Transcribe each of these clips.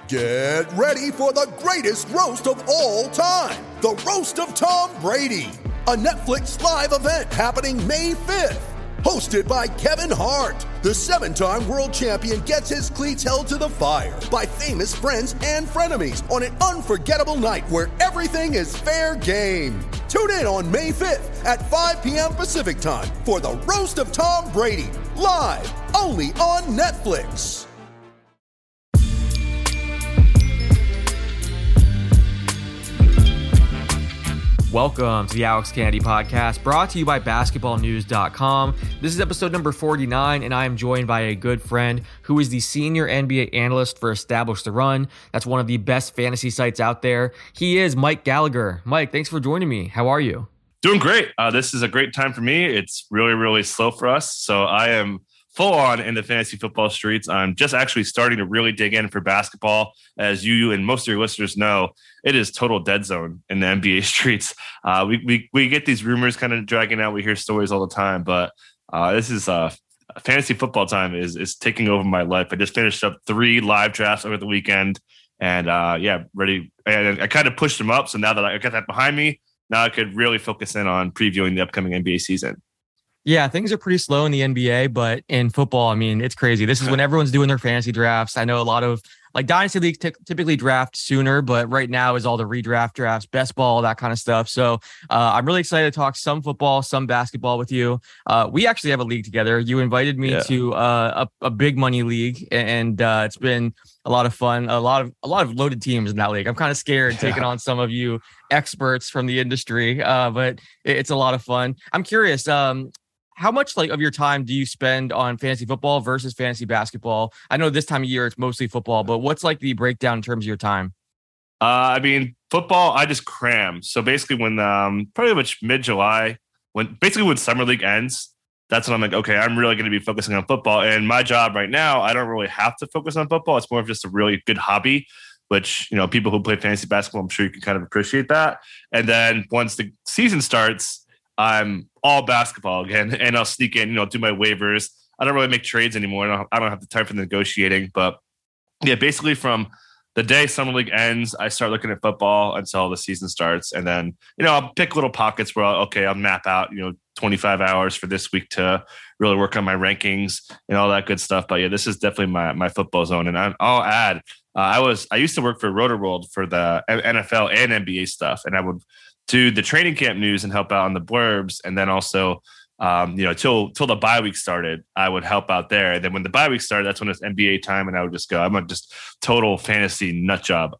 Get ready for the greatest roast of all time, the Roast of Tom Brady, a Netflix live event happening May 5th. Hosted by Kevin Hart, the 7-time world champion gets his cleats held to the fire by famous friends and frenemies on an unforgettable night where everything is fair game. Tune in on May 5th at 5 p.m. Pacific time for the Roast of Tom Brady, live only on Netflix. Welcome to the Alex Kennedy Podcast, brought to you by basketballnews.com. This is episode number 49, and I am joined by a good friend who is the senior NBA analyst for Establish the Run. That's one of the best fantasy sites out there. He is Mike Gallagher. Mike, thanks for joining me. How are you? Doing great. This is a great time for me. It's really, really slow for us, so I am full on in the fantasy football streets. I'm just actually starting to really dig in for basketball. As you and most of your listeners know, it is total dead zone in the NBA streets. We get these rumors kind of dragging out. We hear stories all the time, but this is fantasy football time is taking over my life. I just finished up 3 live drafts over the weekend, and ready. And I kind of pushed them up. So now that I got that behind me, now I could really focus in on previewing the upcoming NBA season. Yeah, things are pretty slow in the NBA, but in football, I mean, it's crazy. This is when everyone's doing their fantasy drafts. I know a lot of dynasty leagues typically draft sooner, but right now is all the redraft drafts, best ball, that kind of stuff. So I'm really excited to talk some football, some basketball with you. We actually have a league together. You invited me to a big money league, and it's been a lot of fun. A lot of loaded teams in that league. I'm kind of scared taking on some of you experts from the industry, but it's a lot of fun. I'm curious. How much of your time do you spend on fantasy football versus fantasy basketball? I know this time of year it's mostly football, but what's the breakdown in terms of your time? I mean, football, I just cram. So basically when pretty much mid-July, when summer league ends, that's when I'm like, okay, I'm really going to be focusing on football. And my job right now, I don't really have to focus on football. It's more of just a really good hobby, which, people who play fantasy basketball, I'm sure you can kind of appreciate that. And then once the season starts, I'm all basketball again, and I'll sneak in, do my waivers. I don't really make trades anymore. I don't have the time for the negotiating, but yeah, basically from the day summer league ends, I start looking at football until the season starts. And then, I'll pick little pockets where I'll map out, 25 hours for this week to really work on my rankings and all that good stuff. But yeah, this is definitely my football zone. And I'll add, I used to work for Roto-World for the NFL and NBA stuff. And I would do the training camp news and help out on the blurbs. And then also, till the bye week started, I would help out there. And then when the bye week started, that's when it's NBA time. And I would just go, I'm a just total fantasy nut job.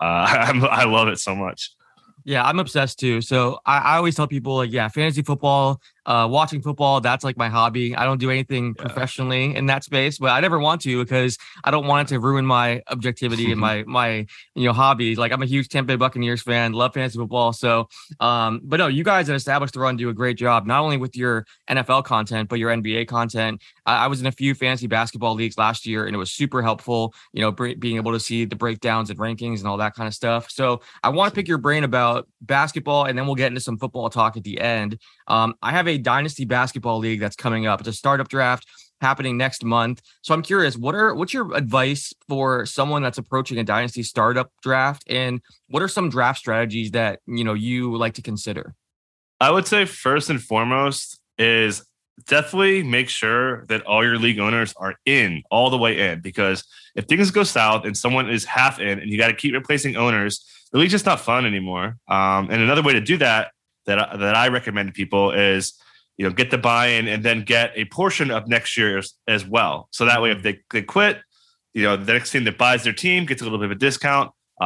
I love it so much. Yeah, I'm obsessed too. So I always tell people fantasy football, watching football, that's my hobby. I don't do anything professionally in that space, but I never want to because I don't want it to ruin my objectivity and my hobbies. I'm a huge Tampa Bay Buccaneers fan, love fantasy football. So, but no, you guys at Establish the Run do a great job, not only with your NFL content, but your NBA content. I was in a few fantasy basketball leagues last year, and it was super helpful, being able to see the breakdowns and rankings and all that kind of stuff. So I want to pick your brain about basketball, and then we'll get into some football talk at the end. I have a dynasty basketball league that's coming up. It's a startup draft happening next month. So I'm curious, what's your advice for someone that's approaching a dynasty startup draft, and what are some draft strategies that you like to consider? I would say first and foremost is definitely make sure that all your league owners are in all the way in, because if things go south and someone is half in and you got to keep replacing owners, the league's just not fun anymore. And another way to do that I recommend to people is, get the buy-in and then get a portion of next year as well. So that way, if they quit, the next team that buys their team gets a little bit of a discount.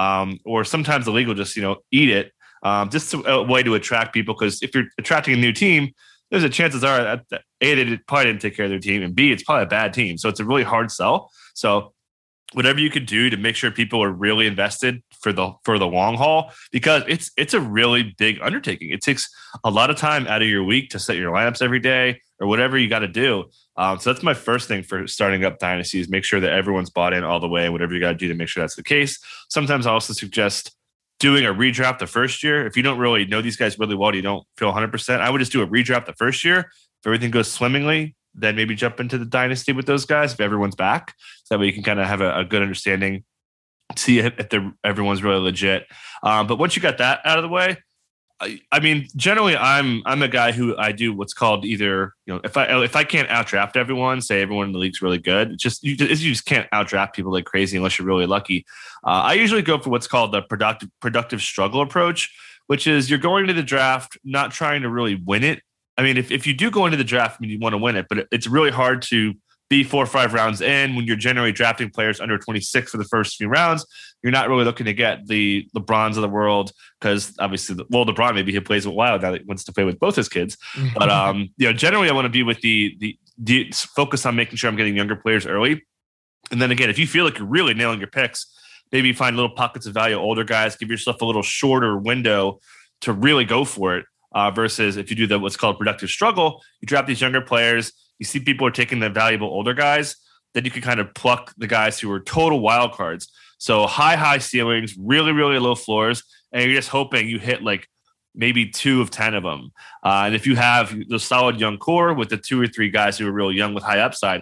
Or sometimes the league will just, eat it. Just a way to attract people, because if you're attracting a new team, there's a chances are that A, they probably didn't take care of their team, and B, it's probably a bad team. So it's a really hard sell. So whatever you could do to make sure people are really invested for the long haul, because it's a really big undertaking. It takes a lot of time out of your week to set your lineups every day or whatever you got to do. So that's my first thing for starting up dynasties. Make sure that everyone's bought in all the way, and whatever you got to do to make sure that's the case. Sometimes I also suggest doing a redraft the first year. If you don't really know these guys really well, you don't feel 100%, I would just do a redraft the first year. If everything goes swimmingly, then maybe jump into the dynasty with those guys if everyone's back. So that way you can kind of have a good understanding see if everyone's really legit. But once you got that out of the way, I mean, generally, I'm a guy who I do what's called either, if I can't outdraft everyone, say everyone in the league's really good, you just can't outdraft people like crazy unless you're really lucky. I usually go for what's called the productive struggle approach, which is you're going to the draft not trying to really win it. I mean, if you do go into the draft, I mean, you want to win it, but it's really hard to be 4 or 5 rounds in when you're generally drafting players under 26 for the first few rounds. You're not really looking to get the LeBrons of the world because obviously, LeBron, maybe he plays with Wild now that he wants to play with both his kids. But, generally I want to be with the focus on making sure I'm getting younger players early. And then again, if you feel like you're really nailing your picks, maybe find little pockets of value, older guys, give yourself a little shorter window to really go for it. Versus if you do what's called productive struggle, you draft these younger players, you see people are taking the valuable older guys, then you can kind of pluck the guys who are total wild cards. So high ceilings, really, really low floors, and you're just hoping you hit like maybe 2 of 10 of them. And if you have the solid young core with the 2 or 3 guys who are real young with high upside,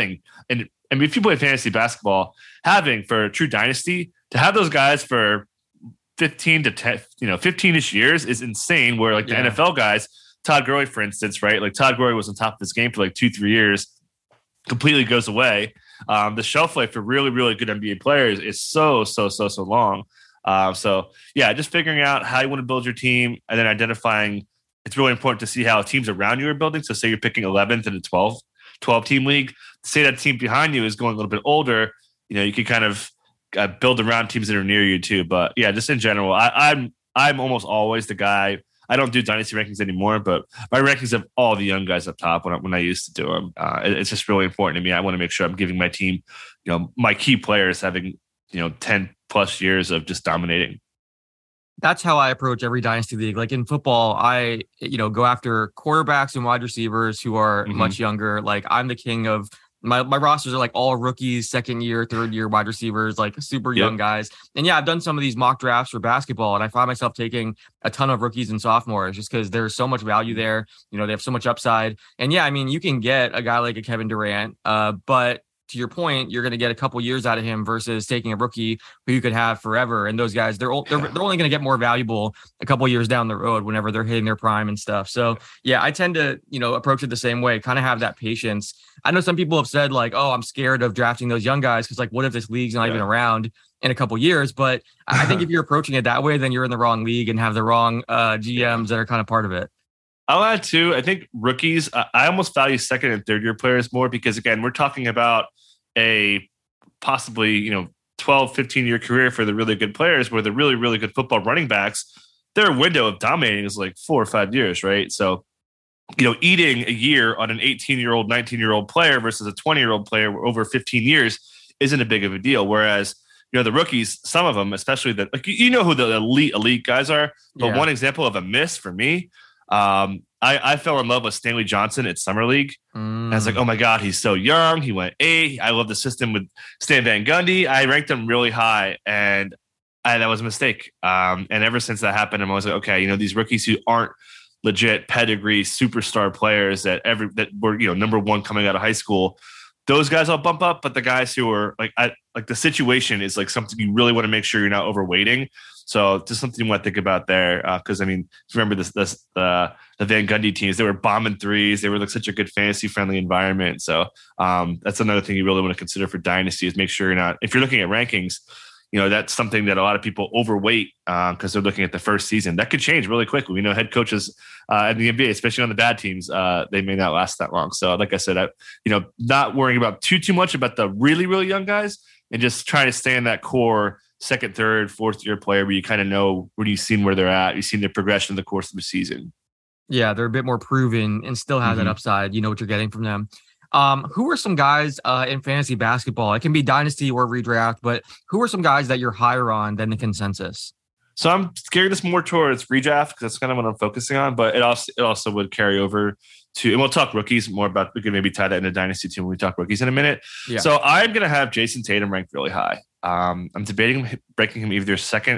if you play fantasy basketball, having for a true dynasty, to have those guys for 15 to 10, 15-ish years is insane. Where like the NFL guys, Todd Gurley, for instance, right? Like Todd Gurley was on top of his game for like 2-3 years, completely goes away. The shelf life for really, really good NBA players is so long. Just figuring out how you want to build your team and then identifying. It's really important to see how teams around you are building. So say you're picking 11th in a 12 team league. Say that team behind you is going a little bit older. You can kind of build around teams that are near you too. But yeah, just in general, I'm almost always the guy. I don't do dynasty rankings anymore, but my rankings have all the young guys up top when I used to do them. It's just really important to me. I want to make sure I'm giving my team, my key players having, 10 plus years of just dominating. That's how I approach every dynasty league. Like in football, I, go after quarterbacks and wide receivers who are much younger. Like I'm the king of my rosters are like all rookies, 2nd year, 3rd year wide receivers, like super young guys. And yeah, I've done some of these mock drafts for basketball and I find myself taking a ton of rookies and sophomores just because there's so much value there. They have so much upside. And yeah, I mean, you can get a guy like a Kevin Durant, but to your point, you're going to get a couple years out of him versus taking a rookie who you could have forever. And those guys, they're only going to get more valuable a couple years down the road whenever they're hitting their prime and stuff. So yeah, I tend to, approach it the same way, kind of have that patience. I know some people have said like, oh, I'm scared of drafting those young guys because like, what if this league's not even around in a couple years? But I think if you're approaching it that way, then you're in the wrong league and have the wrong GMs that are kind of part of it. I'll add too. I think rookies, I almost value 2nd and 3rd year players more because again, we're talking about a possibly, 12, 15-year career for the really good players where the really, really good football running backs, their window of dominating is like 4 or 5 years, right? So, eating a year on an 18-year-old, 19-year-old player versus a 20-year-old player over 15 years isn't a big of a deal. Whereas, the rookies, some of them, especially who the elite guys are. But one example of a miss for me, I fell in love with Stanley Johnson at Summer League. I was like, oh my God, he's so young. He went A. I love the system with Stan Van Gundy. I ranked him really high and that was a mistake. And ever since that happened, I'm always like, okay, these rookies who aren't legit pedigree superstar players that were, number 1 coming out of high school, those guys I'll bump up. But the guys who are like the situation is like something you really want to make sure you're not overweighting. So just something you want to think about there. Because, I mean, remember the Van Gundy teams, they were bombing threes. They were like such a good fantasy-friendly environment. So that's another thing you really want to consider for Dynasty is make sure you're not – if you're looking at rankings, that's something that a lot of people overweight because they're looking at the first season. That could change really quickly. We know head coaches in the NBA, especially on the bad teams, they may not last that long. So like I said, not worrying about too much about the really, really young guys and just trying to stay in that core – 2nd, 3rd, 4th year player where you kind of know when you've seen where they're at, you've seen the progression in the course of the season. Yeah, they're a bit more proven and still have that upside. You know what you're getting from them. Who are some guys in fantasy basketball? It can be dynasty or redraft, but who are some guys that you're higher on than the consensus? So I'm scared this more towards redraft because that's kind of what I'm focusing on, but it also would carry over to, and we'll talk rookies more about, we can maybe tie that into dynasty too when we talk rookies in a minute. Yeah. So I'm going to have Jason Tatum ranked really high. I'm debating breaking him either 2nd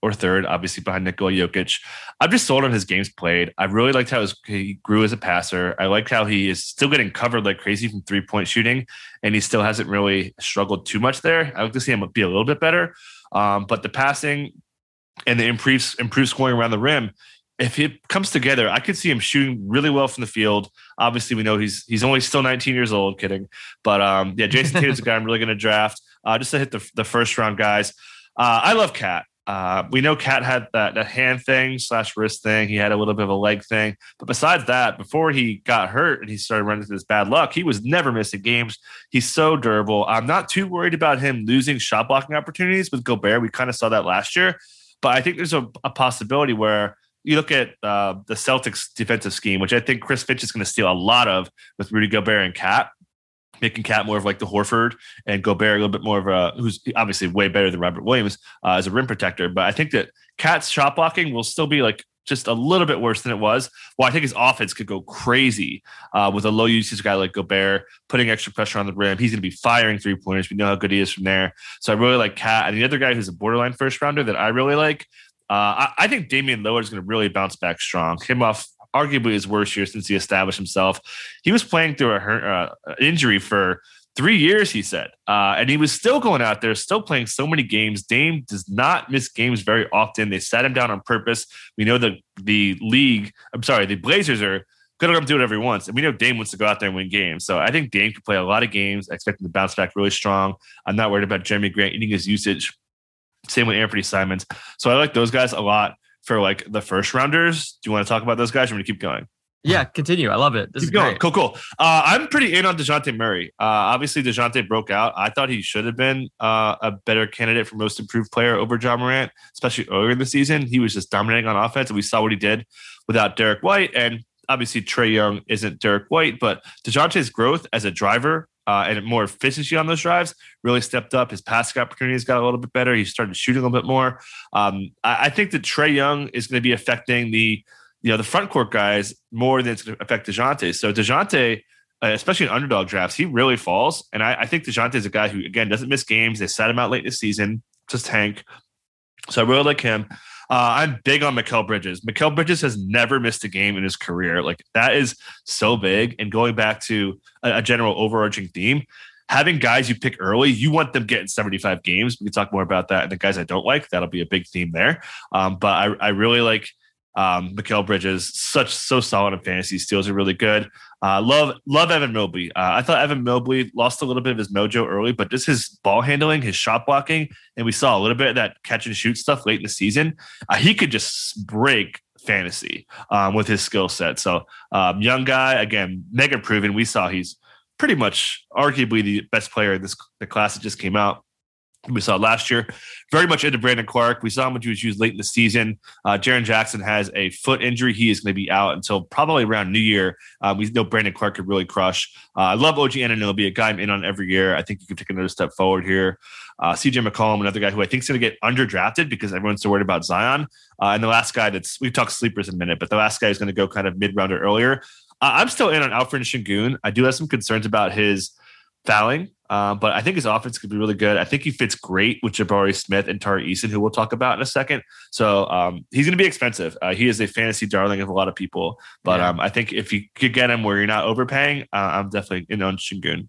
or third, obviously behind Nikola Jokic. I'm just sold on his games played. I really liked how he grew as a passer. I like how he is still getting covered like crazy from 3-point shooting, and he still hasn't really struggled too much there. I like to see him be a little bit better. But the passing and the improved scoring around the rim, if it comes together, I could see him shooting really well from the field. Obviously, we know he's only still 19 years old. Kidding, but Jason Tatum's a guy I'm really going to draft just to hit the first round guys. I love Cat. We know Cat had that hand thing / wrist thing. He had a little bit of a leg thing, but besides that, before he got hurt and he started running into this bad luck, he was never missing games. He's so durable. I'm not too worried about him losing shot blocking opportunities with Gobert. We kind of saw that last year, but I think there's a possibility where you look at the Celtics defensive scheme, which I think Chris Finch is going to steal a lot of with Rudy Gobert and Cat, making Cat more of like the Horford and Gobert a little bit more of who's obviously way better than Robert Williams as a rim protector. But I think that Cat's shot blocking will still be like just a little bit worse than it was. Well, I think his offense could go crazy with a low usage guy like Gobert, putting extra pressure on the rim. He's going to be firing 3-pointers. We know how good he is from there. So I really like Cat. And the other guy who's a borderline first rounder that I really like, I think Damian Lillard is going to really bounce back strong. Him off arguably his worst year since he established himself. He was playing through an injury for 3 years, he said, and he was still going out there, still playing so many games. Dame does not miss games very often. They sat him down on purpose. We know that the Blazers are going to let him do whatever he wants, and we know Dame wants to go out there and win games. So I think Dame can play a lot of games. I expect him to bounce back really strong. I'm not worried about Jeremy Grant eating his usage. Same with Anthony Simons. So I like those guys a lot for like the first rounders. Do you want to talk about those guys? Or want to keep going? Yeah, continue. I love it. This keep is going. Great. Cool. I'm pretty in on DeJounte Murray. Obviously, DeJounte broke out. I thought he should have been a better candidate for most improved player over Ja Morant, especially earlier in the season. He was just dominating on offense, and we saw what he did without Derek White. And obviously, Trae Young isn't Derek White, but DeJounte's growth as a driver and more efficiency on those drives really stepped up. His passing opportunities got a little bit better. He started shooting a little bit more. I think that Trae Young is going to be affecting the front court guys more than it's going to affect DeJounte. So DeJounte, especially in underdog drafts, he really falls. And I think DeJounte is a guy who, again, doesn't miss games. They sat him out late in the season, just tank. So I really like him. I'm big on Mikal Bridges. Mikal Bridges has never missed a game in his career. Like, that is so big. And going back to a general overarching theme, having guys you pick early, you want them getting 75 games. We can talk more about that. And the guys I don't like, that'll be a big theme there. But I really like Mikal Bridges, so solid in fantasy. Steals are really good. Love Evan Mobley. I thought Evan Mobley lost a little bit of his mojo early, but just his ball handling, his shot blocking, and we saw a little bit of that catch and shoot stuff late in the season. He could just break fantasy with his skill set. So young guy, again, mega proven. We saw he's pretty much arguably the best player in the class that just came out. We saw last year, very much into Brandon Clark. We saw him when he was used late in the season. Jaren Jackson has a foot injury. He is going to be out until probably around New Year. We know Brandon Clark could really crush. I love OG Anunoby, a guy I'm in on every year. I think he could take another step forward here. CJ McCollum, another guy who I think is going to get underdrafted because everyone's so worried about Zion. And the last guy we've talked sleepers in a minute, but the last guy is going to go kind of mid-rounder earlier. I'm still in on Alfred Şengün. I do have some concerns about his fouling. But I think his offense could be really good. I think he fits great with Jabari Smith and Tari Eason, who we'll talk about in a second. So he's going to be expensive. He is a fantasy darling of a lot of people. But I think if you could get him where you're not overpaying, I'm definitely in on Şengün.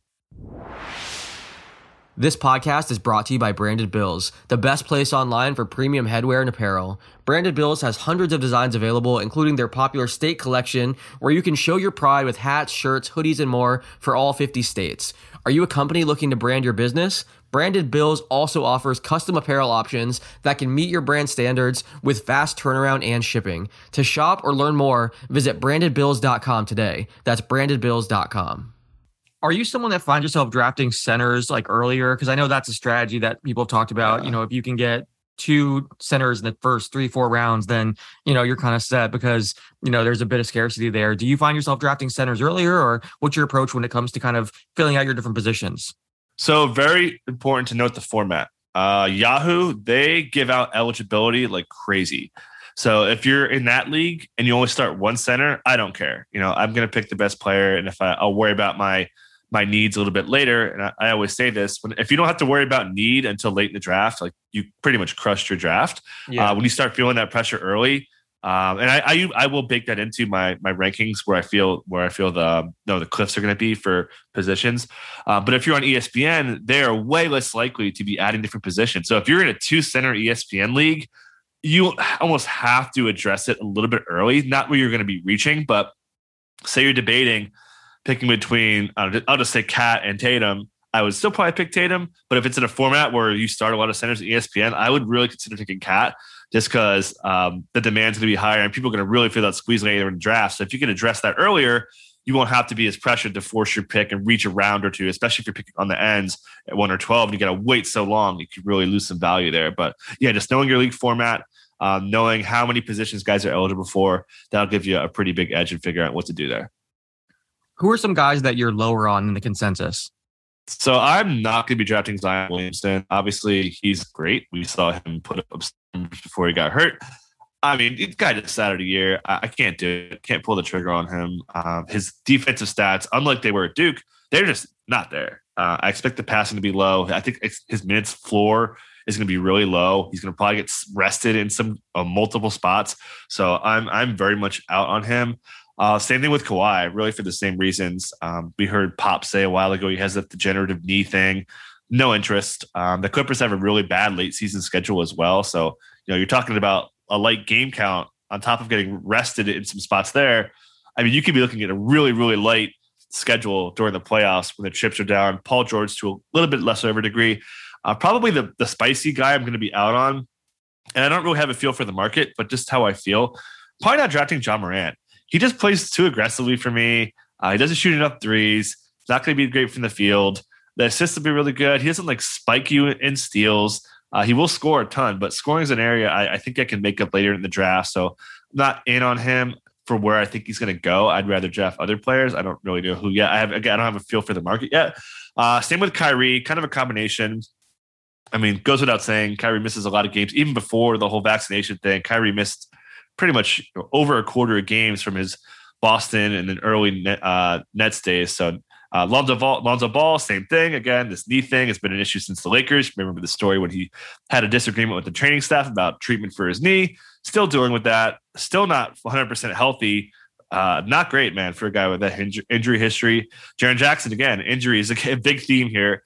This podcast is brought to you by Branded Bills, the best place online for premium headwear and apparel. Branded Bills has hundreds of designs available, including their popular state collection, where you can show your pride with hats, shirts, hoodies, and more for all 50 states. Are you a company looking to brand your business? Branded Bills also offers custom apparel options that can meet your brand standards with fast turnaround and shipping. To shop or learn more, visit brandedbills.com today. That's brandedbills.com. Are you someone that finds yourself drafting centers like earlier? Because I know that's a strategy that people have talked about. Yeah. If you can get 2 centers in the first 3-4 rounds, then, you're kind of set because, there's a bit of scarcity there. Do you find yourself drafting centers earlier, or what's your approach when it comes to kind of filling out your different positions? So very important to note the format. Yahoo, they give out eligibility like crazy. So if you're in that league and you only start one center, I don't care. I'm going to pick the best player. And if I'll worry about my my needs a little bit later. And I always say this, if you don't have to worry about need until late in the draft, like you pretty much crushed your draft. When you start feeling that pressure early, and I will bake that into my rankings where I feel the cliffs are going to be for positions. But if you're on ESPN, they are way less likely to be adding different positions. So if you're in a 2-center ESPN league, you almost have to address it a little bit early. Not where you're going to be reaching, but say you're debating picking between, I'll just say Cat and Tatum. I would still probably pick Tatum, but if it's in a format where you start a lot of centers at ESPN, I would really consider picking Cat just because the demand's going to be higher and people are going to really feel that squeeze later in the draft. So if you can address that earlier, you won't have to be as pressured to force your pick and reach a round or two, especially if you're picking on the ends at 1 or 12 and you got to wait so long, you could really lose some value there. But yeah, just knowing your league format, knowing how many positions guys are eligible for, that'll give you a pretty big edge in figuring out what to do there. Who are some guys that you're lower on in the consensus? So I'm not going to be drafting Zion Williamson. Obviously, he's great. We saw him put up numbers before he got hurt. I mean, the guy just sat out a year. I can't do it. Can't pull the trigger on him. His defensive stats, unlike they were at Duke, they're just not there. I expect the passing to be low. I think his minutes floor is going to be really low. He's going to probably get rested in some multiple spots. So I'm very much out on him. Same thing with Kawhi, really for the same reasons. We heard Pop say a while ago he has that degenerative knee thing. No interest. The Clippers have a really bad late season schedule as well. So, you're talking about a light game count on top of getting rested in some spots there. I mean, you could be looking at a really, really light schedule during the playoffs when the chips are down. Paul George to a little bit lesser of a degree. Probably the spicy guy I'm going to be out on. And I don't really have a feel for the market, but just how I feel. Probably not drafting John Morant. He just plays too aggressively for me. He doesn't shoot enough threes. It's not going to be great from the field. The assists will be really good. He doesn't spike you in steals. He will score a ton, but scoring is an area I think I can make up later in the draft. So I'm not in on him for where I think he's going to go. I'd rather draft other players. I don't really know who yet. I don't have a feel for the market yet. Same with Kyrie, kind of a combination. I mean, goes without saying, Kyrie misses a lot of games. Even before the whole vaccination thing, Kyrie missed pretty much over a quarter of games from his Boston and then early Nets days. So Lonzo Ball, same thing. Again, this knee thing has been an issue since the Lakers. Remember the story when he had a disagreement with the training staff about treatment for his knee. Still dealing with that. Still not 100% healthy. Not great, man, for a guy with that injury history. Jaren Jackson, again, injury is a big theme here.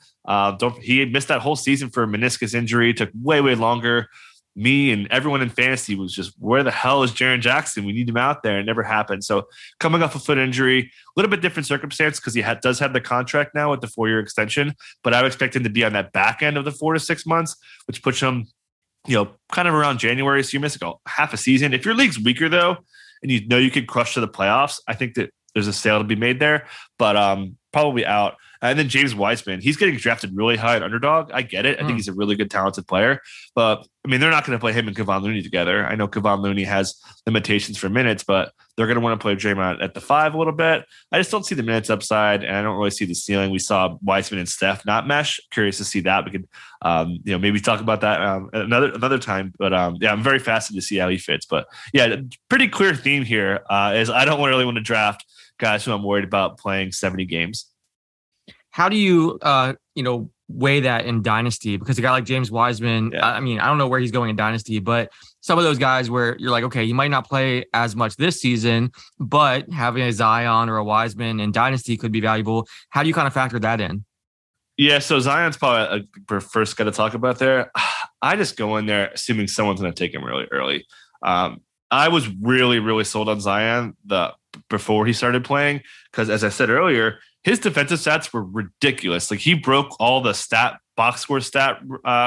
He had missed that whole season for a meniscus injury. Took way, way longer. Me and everyone in fantasy was just, where the hell is Jaren Jackson? We need him out there. It never happened. So coming off a foot injury, a little bit different circumstance because he does have the contract now with the 4-year extension, but I would expect him to be on that back end of the 4 to 6 months, which puts him, kind of around January. So you miss half a season. If your league's weaker though, and you could crush to the playoffs, I think that there's a sale to be made there, but probably out. And then James Wiseman, he's getting drafted really high at underdog. I get it. I think he's a really good, talented player. But, I mean, they're not going to play him and Kevon Looney together. I know Kevon Looney has limitations for minutes, but they're going to want to play Draymond at the 5 a little bit. I just don't see the minutes upside, and I don't really see the ceiling. We saw Wiseman and Steph not mesh. Curious to see that. We could, maybe talk about that another time. But, I'm very fascinated to see how he fits. But, yeah, pretty clear theme here is I don't really want to draft guys who I'm worried about playing 70 games. How do you, weigh that in Dynasty? Because a guy like James Wiseman, I mean, I don't know where he's going in Dynasty, but some of those guys where you're like, okay, he might not play as much this season, but having a Zion or a Wiseman in Dynasty could be valuable. How do you kind of factor that in? Yeah, so Zion's probably a first guy to talk about there. I just go in there assuming someone's going to take him really early. I was really, really sold on Zion before he started playing because, as I said earlier, his defensive stats were ridiculous. He broke all the box score stat,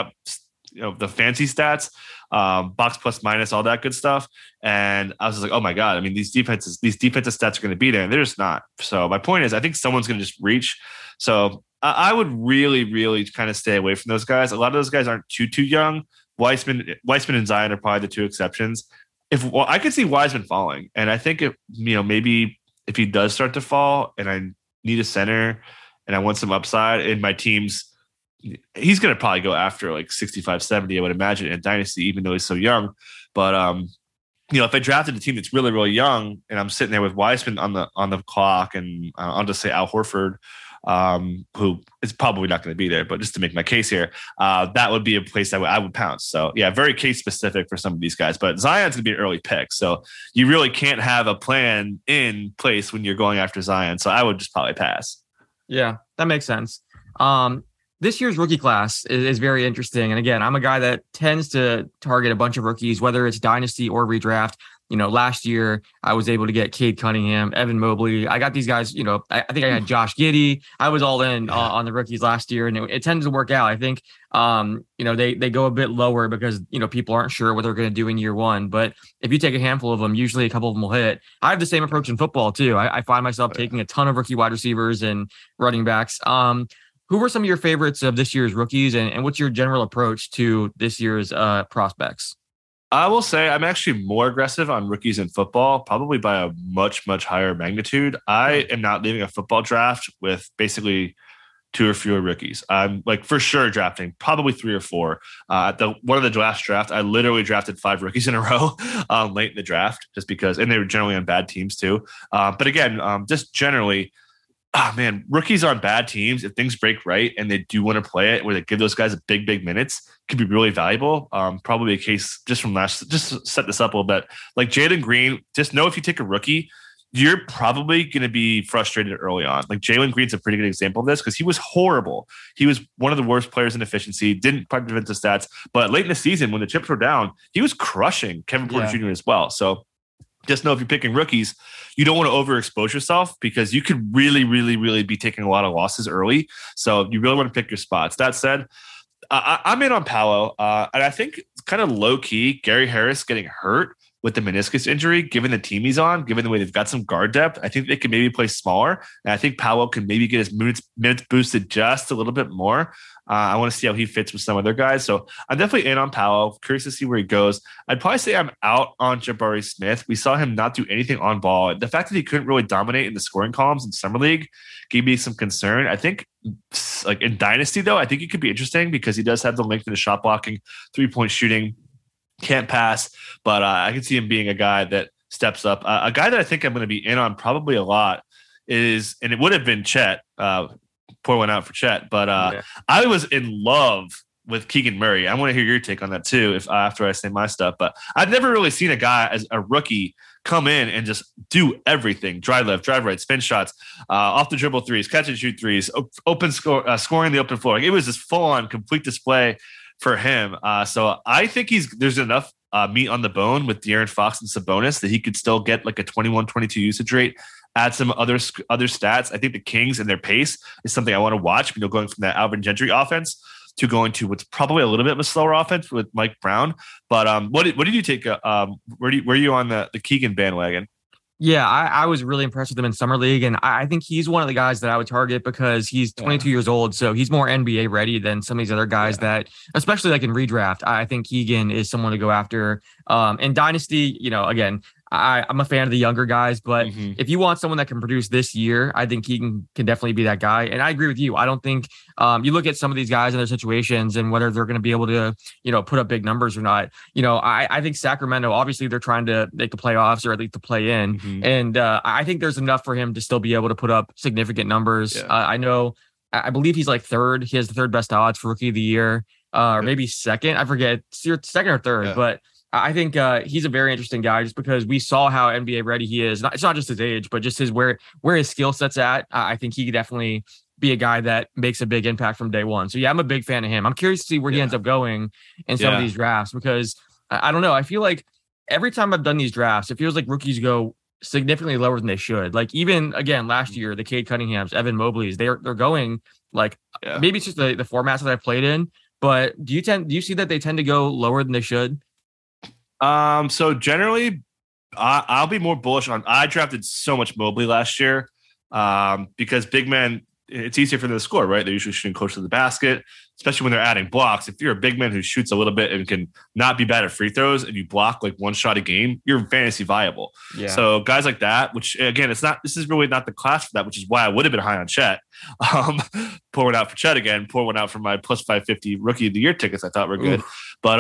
the fancy stats, box plus minus, all that good stuff. And I was just like, oh my God. I mean, these defensive stats are going to be there, and they're just not. So my point is, I think someone's going to just reach. So I would really, really kind of stay away from those guys. A lot of those guys aren't too young. Wiseman and Zion are probably the two exceptions. I could see Wiseman falling, and I think maybe if he does start to fall, and I need a center and I want some upside in my teams, he's going to probably go after 65, 70, I would imagine, in Dynasty, even though he's so young. But, if I drafted a team that's really, really young and I'm sitting there with Wiseman on the clock and I'll just say Al Horford, who is probably not going to be there, but just to make my case here, that would be a place I would pounce. So yeah, very case specific for some of these guys, but Zion's going to be an early pick. So you really can't have a plan in place when you're going after Zion. So I would just probably pass. Yeah, that makes sense. This year's rookie class is very interesting. And again, I'm a guy that tends to target a bunch of rookies, whether it's dynasty or redraft. Last year I was able to get Cade Cunningham, Evan Mobley. I got these guys, I think I had Josh Giddey. I was all in on the rookies last year, and it tended to work out. I think, they go a bit lower because, people aren't sure what they're going to do in year one. But if you take a handful of them, usually a couple of them will hit. I have the same approach in football too. I find myself taking a ton of rookie wide receivers and running backs. Who were some of your favorites of this year's rookies, and what's your general approach to this year's prospects? I will say I'm actually more aggressive on rookies in football, probably by a much, much higher magnitude. I am not leaving a football draft with basically 2 or fewer rookies. I'm like for sure drafting probably 3 or 4. One of the last draft, I literally drafted 5 rookies in a row late in the draft just because, and they were generally on bad teams too. But again, just generally, rookies on bad teams, if things break right and they do want to play it, where they give those guys big minutes, could be really valuable. Probably a case just to set this up a little bit. Like Jalen Green, just know if you take a rookie, you're probably going to be frustrated early on. Like Jalen Green's a pretty good example of this because he was horrible. He was one of the worst players in efficiency, didn't quite prevent the stats. But late in the season, when the chips were down, he was crushing Kevin Porter Jr. as well. So just know if you're picking rookies, you don't want to overexpose yourself because you could really, really, really be taking a lot of losses early. So you really want to pick your spots. That said, I'm in on Paolo. And I think it's kind of low key, Gary Harris getting hurt with the meniscus injury, given the team he's on, given the way they've got some guard depth, I think they can maybe play smaller. And I think Paolo can maybe get his minutes boosted just a little bit more. I want to see how he fits with some other guys. So I'm definitely in on Paolo. Curious to see where he goes. I'd probably say I'm out on Jabari Smith. We saw him not do anything on ball. The fact that he couldn't really dominate in the scoring columns in Summer League gave me some concern. I think like in Dynasty, though, I think he could be interesting because he does have the length in the shot blocking, 3-point shooting, can't pass. But I can see him being a guy that steps up. A guy that I think I'm going to be in on probably a lot is, and it would have been Chet, pour one out for Chet, but I was in love with Keegan Murray. I want to hear your take on that too, if after I say my stuff. But I've never really seen a guy as a rookie come in and just do everything: drive left, drive right, spin shots, off the dribble threes, catch and shoot threes, open score, scoring the open floor. Like, it was this full on complete display for him. So I think there's enough meat on the bone with De'Aaron Fox and Sabonis that he could still get like a 21-22 usage rate. Add some other stats. I think the Kings and their pace is something I want to watch. Going from that Alvin Gentry offense to going to what's probably a little bit of a slower offense with Mike Brown. But what did you take? Were you on the Keegan bandwagon? Yeah, I was really impressed with him in Summer League, and I think he's one of the guys that I would target because he's 22 years old, so he's more NBA ready than some of these other guys that, especially like in redraft, I think Keegan is someone to go after. In Dynasty, again, I'm a fan of the younger guys, but if you want someone that can produce this year, I think Keegan can definitely be that guy. And I agree with you. I don't think you look at some of these guys in their situations and whether they're going to be able to, put up big numbers or not. I think Sacramento, obviously they're trying to make the playoffs or at least to play in. And I think there's enough for him to still be able to put up significant numbers. Yeah. I believe he's like third. He has the third best odds for rookie of the year, or maybe second. I forget, second or third, but I think he's a very interesting guy just because we saw how NBA ready he is. It's not just his age, but just where his skill set's at. I think he could definitely be a guy that makes a big impact from day one. So yeah, I'm a big fan of him. I'm curious to see where he ends up going in some of these drafts because I don't know. I feel like every time I've done these drafts, it feels like rookies go significantly lower than they should. Like even again last year, the Cade Cunninghams, Evan Mobleys, they're going like maybe it's just the formats that I played in. But do you see that they tend to go lower than they should? So generally, I'll be more bullish on. I drafted so much Mobley last year because big men, it's easier for them to score, right? They're usually shooting close to the basket, especially when they're adding blocks. If you're a big man who shoots a little bit and can not be bad at free throws and you block like one shot a game, you're fantasy viable. Yeah. So guys like that, which again, this is really not the class for that, which is why I would have been high on Chet. Pour one out for Chet again, pour one out for my plus 550 rookie of the year tickets I thought were good. Oof. But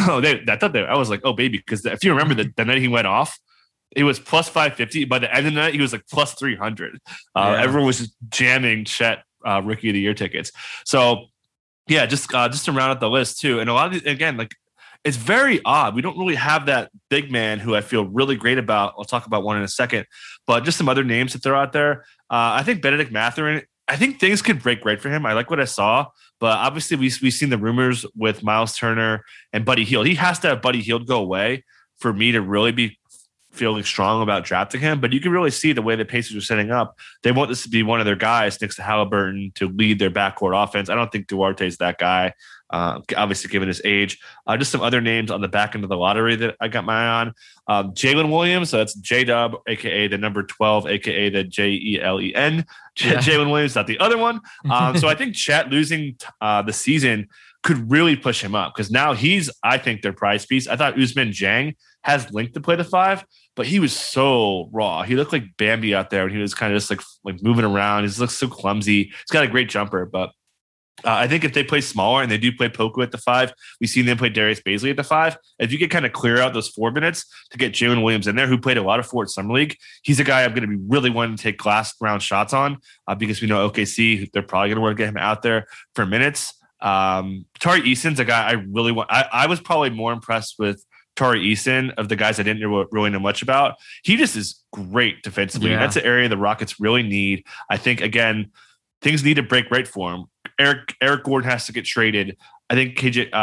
I was like, oh baby, because if you remember the night he went off, it was plus 550. By the end of the night, he was like plus 300. Everyone was just jamming Chet Rookie of the Year tickets. So yeah, just to round out the list too. And a lot of these, again, like it's very odd. We don't really have that big man who I feel really great about. I'll talk about one in a second, but just some other names that they're out there. I think Benedict Mathurin, I think things could break right for him. I like what I saw, but obviously we've seen the rumors with Miles Turner and Buddy Hield. He has to have Buddy Hield go away for me to really be feeling strong about drafting him. But you can really see the way the Pacers are setting up. They want this to be one of their guys next to Halliburton to lead their backcourt offense. I don't think Duarte's that guy, obviously given his age. Just some other names on the back end of the lottery that I got my eye on. Jalen Williams, so that's J-Dub, a.k.a. the number 12, a.k.a. the Jelen. Jalen Williams, not the other one. So I think Chet losing the season could really push him up because now he's, I think, their prize piece. I thought Ousmane Dieng has linked to play the 5, but he was so raw. He looked like Bambi out there when he was kind of just like moving around. He looks so clumsy. He's got a great jumper, but I think if they play smaller and they do play Poku at the 5, we've seen them play Darius Bazley at the 5. If you could kind of clear out those 4 minutes to get Jalen Williams in there, who played a lot of 4 at Summer League, he's a guy I'm going to be really wanting to take last round shots on because we know OKC, they're probably going to want to get him out there for minutes. Tari Eason's a guy I really want. I was probably more impressed with Tari Eason of the guys I didn't really know much about. He just is great defensively. Yeah. That's an area the Rockets really need. I think, again, things need to break right for him. Eric Gordon has to get traded. I think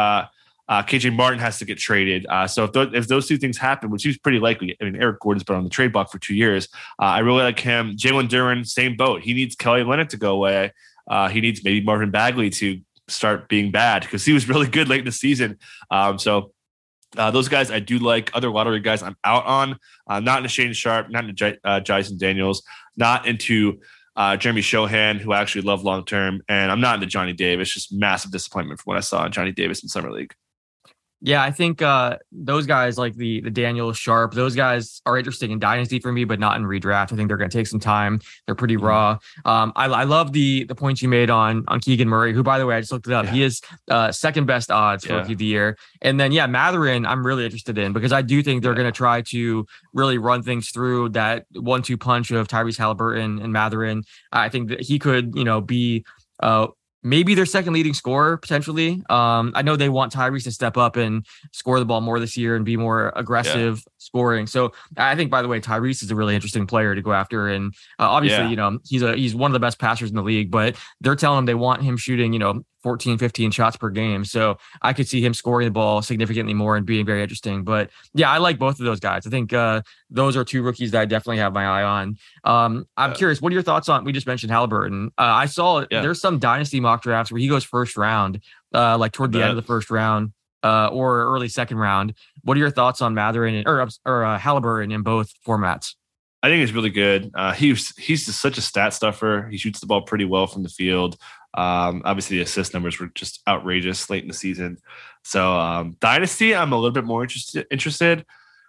KJ Martin has to get traded. So if those 2 things happen, which is pretty likely, I mean, Eric Gordon's been on the trade block for 2 years. I really like him. Jalen Duren, same boat. He needs Kelly Olynyk to go away. He needs maybe Marvin Bagley to start being bad because he was really good late in the season. Those guys I do like. Other lottery guys I'm out on. Not into Shaedon Sharpe, not into Jason Daniels, not into Jeremy Shohan, who I actually love long term, and I'm not into Johnny Davis. Just massive disappointment from what I saw in Johnny Davis in Summer League. Yeah, I think those guys like the Daniel Sharp, those guys are interesting in Dynasty for me, but not in redraft. I think they're going to take some time. They're pretty raw. I love the points you made on Keegan Murray, who, by the way, I just looked it up. Yeah. He is second best odds for Rookie of the Year. And then, Mathurin, I'm really interested in because I do think they're going to try to really run things through that 1-2 punch of Tyrese Halliburton and Mathurin. I think that he could, be maybe their second leading scorer potentially. I know they want Tyrese to step up and score the ball more this year and be more aggressive scoring. So I think, by the way, Tyrese is a really interesting player to go after. And obviously, he's one of the best passers in the league, but they're telling him they want him shooting, 14, 15 shots per game. So I could see him scoring the ball significantly more and being very interesting. But I like both of those guys. I think those are 2 rookies that I definitely have my eye on. I'm curious, what are your thoughts on, we just mentioned Halliburton. I saw there's some dynasty mock drafts where he goes first round, like toward the end of the first round or early second round. What are your thoughts on Mathurin or Halliburton in both formats? I think he's really good. He's just such a stat stuffer. He shoots the ball pretty well from the field. Obviously the assist numbers were just outrageous late in the season. So Dynasty, I'm a little bit more interested.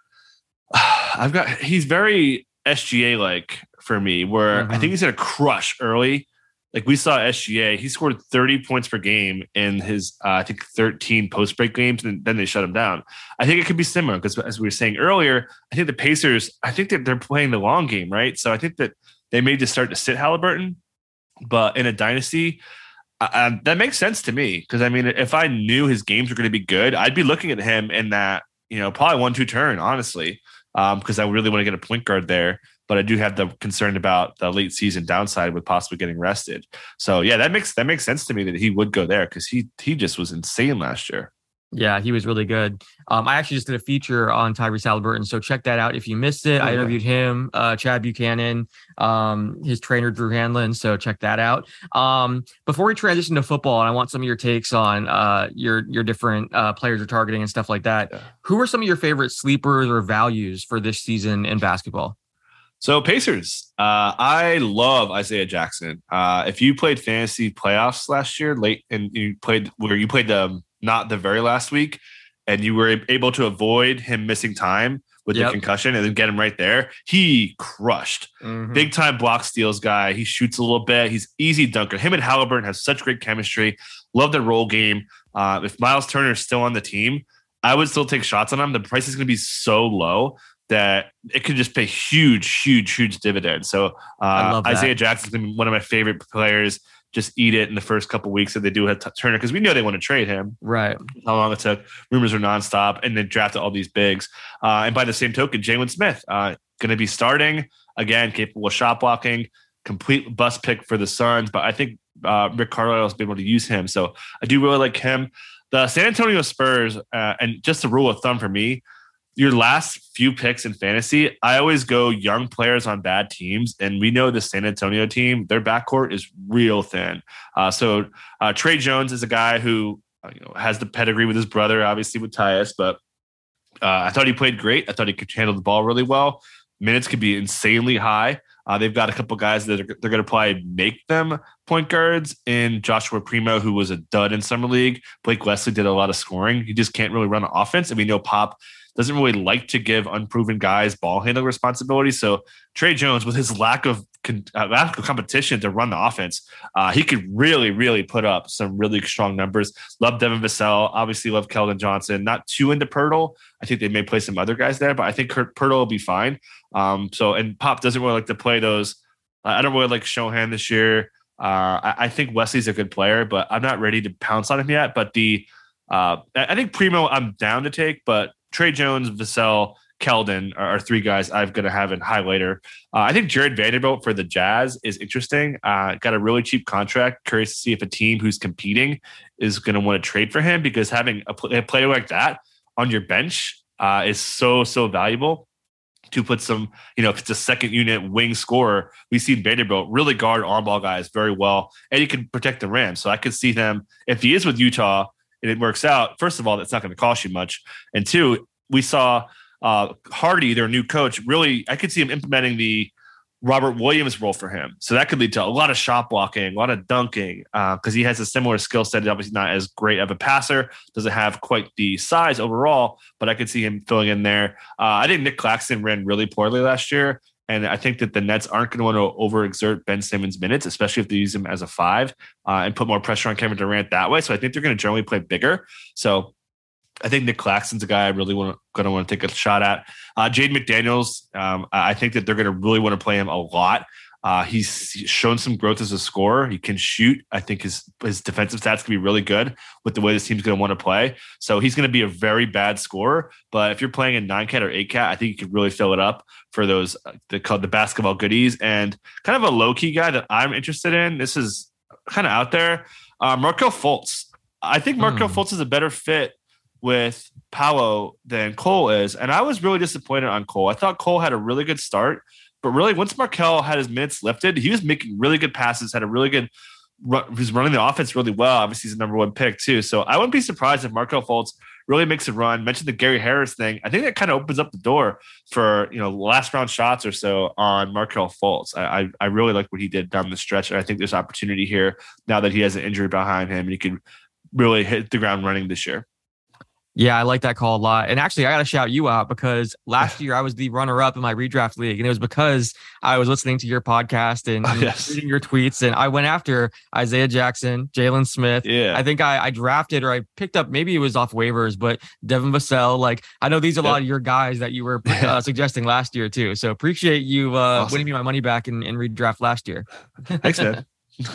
He's very SGA like for me, where I think he's going to crush early. Like we saw SGA, he scored 30 points per game in his, 13 post break games, and then they shut him down. I think it could be similar because, as we were saying earlier, I think the Pacers, I think that they're playing the long game, right? So I think that they may just start to sit Halliburton, but in a dynasty, that makes sense to me because I mean, if I knew his games were going to be good, I'd be looking at him in that, probably 1-2 turn, honestly, because I really want to get a point guard there. But I do have the concern about the late season downside with possibly getting rested. So that makes sense to me that he would go there because he just was insane last year. Yeah, he was really good. I actually just did a feature on Tyrese Halliburton, so check that out if you missed it. I interviewed him, Chad Buchanan, his trainer Drew Hanlon, so check that out. Before we transition to football, and I want some of your takes on your different players you're targeting and stuff like that. Yeah. Who are some of your favorite sleepers or values for this season in basketball? So Pacers, I love Isaiah Jackson. If you played fantasy playoffs last year late and you played not the very last week and you were able to avoid him missing time with the concussion and then get him right there, he crushed. Big time block steals guy. He shoots a little bit. He's easy dunker. Him and Halliburton have such great chemistry. Love the role game. If Miles Turner is still on the team, I would still take shots on him. The price is going to be so low that it could just pay huge dividends. So Isaiah Jackson's been one of my favorite players. just eat it in the first couple weeks that they do have Turner, because we know they want to trade him. Right. How long it took. Rumors were nonstop, and then drafted all these bigs. And by the same token, Jalen Smith going to be starting again, capable of shot blocking, complete bust pick for the Suns. But I think Rick Carlisle has been able to use him, so I do really like him. The San Antonio Spurs, and just a rule of thumb for me, your last few picks in fantasy, I always go young players on bad teams. And we know the San Antonio team, their backcourt is real thin. So Trey Jones is a guy who has the pedigree with his brother, obviously with Tyus, but I thought he played great. I thought he could handle the ball really well. Minutes could be insanely high. They've got a couple guys that they're going to probably make them point guards in Joshua Primo, who was a dud in summer league. Blake Wesley did a lot of scoring. He just can't really run an offense. And we know Pop doesn't really like to give unproven guys ball handling responsibility. So Trey Jones, with his lack of competition to run the offense, he could really, really put up some really strong numbers. Love Devin Vassell. Obviously love Keldon Johnson. Not too into Pirtle. I think they may play some other guys there, but I think Pirtle will be fine. And Pop doesn't really like to play those. I don't really like Shohan this year. I think Wesley's a good player, but I'm not ready to pounce on him yet. But I think Primo I'm down to take, but Trey Jones, Vassell, Keldon are three guys I'm going to have in highlighter. I think Jared Vanderbilt for the Jazz is interesting. Got a really cheap contract. Curious to see if a team who's competing is going to want to trade for him, because having a player like that on your bench is so valuable. To put some, if it's a second unit wing scorer, we see Vanderbilt really guard on ball guys very well, and he can protect the rim. So I could see them, if he is with Utah and it works out, first of all, that's not going to cost you much. And two, we saw Hardy, their new coach, really, I could see him implementing the Robert Williams role for him. So that could lead to a lot of shot blocking, a lot of dunking, because he has a similar skill set. He's obviously not as great of a passer, doesn't have quite the size overall, but I could see him filling in there. I think Nick Claxton ran really poorly last year, and I think that the Nets aren't going to want to overexert Ben Simmons' minutes, especially if they use him as a 5 and put more pressure on Kevin Durant that way. So I think they're going to generally play bigger. So I think Nick Claxton's a guy I really going to want to take a shot at. Jaden McDaniels, I think that they're going to really want to play him a lot. He's shown some growth as a scorer. He can shoot. I think his defensive stats can be really good with the way this team's going to want to play. So he's going to be a very bad scorer. But if you're playing in 9-cat or 8-cat, I think you could really fill it up for those the basketball goodies. And kind of a low-key guy that I'm interested in, this is kind of out there, Markelle Fultz. I think Markelle Fultz is a better fit with Paolo than Cole is. And I was really disappointed on Cole. I thought Cole had a really good start, but really once Markelle had his minutes lifted, he was making really good passes, had a really good run. He was running the offense really well. Obviously he's the number 1 pick too. So I wouldn't be surprised if Markelle Fultz really makes a run. Mentioned the Gary Harris thing. I think that kind of opens up the door for, last round shots or so on Markelle Fultz. I really like what he did down the stretch. And I think there's opportunity here now that he has an injury behind him and he can really hit the ground running this year. Yeah, I like that call a lot. And actually, I got to shout you out because last year I was the runner-up in my redraft league. And it was because I was listening to your podcast and reading your tweets. And I went after Isaiah Jackson, Jalen Smith. Yeah. I think I drafted, or I picked up, maybe it was off waivers, but Devin Vassell. Like, I know these are a lot of your guys that you were suggesting last year too. So appreciate you winning me my money back in redraft last year. Thanks, man.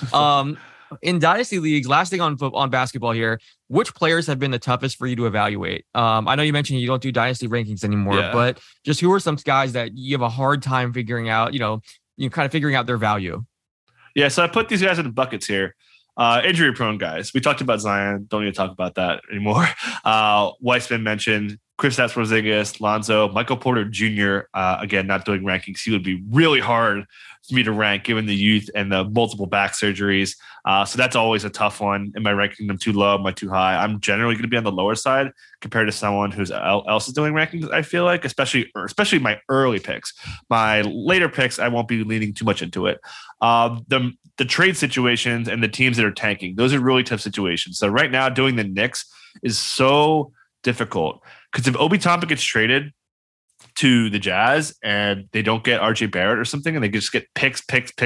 In dynasty leagues, last thing on basketball here, which players have been the toughest for you to evaluate? I know you mentioned you don't do dynasty rankings anymore, but just who are some guys that you have a hard time figuring out, kind of figuring out their value? Yeah, so I put these guys in the buckets here. Injury prone guys. We talked about Zion. Don't need to talk about that anymore. Weissman mentioned Kristaps Porzingis, Lonzo, Michael Porter Jr. Again, not doing rankings. He would be really hard for me to rank given the youth and the multiple back surgeries. So that's always a tough one. Am I ranking them too low? Am I too high? I'm generally going to be on the lower side compared to someone who's else is doing rankings, I feel like, especially my early picks. My later picks, I won't be leaning too much into it. The trade situations and the teams that are tanking, those are really tough situations. So right now, doing the Knicks is so difficult because if Obi Toppin gets traded to the Jazz and they don't get RJ Barrett or something and they just get picks.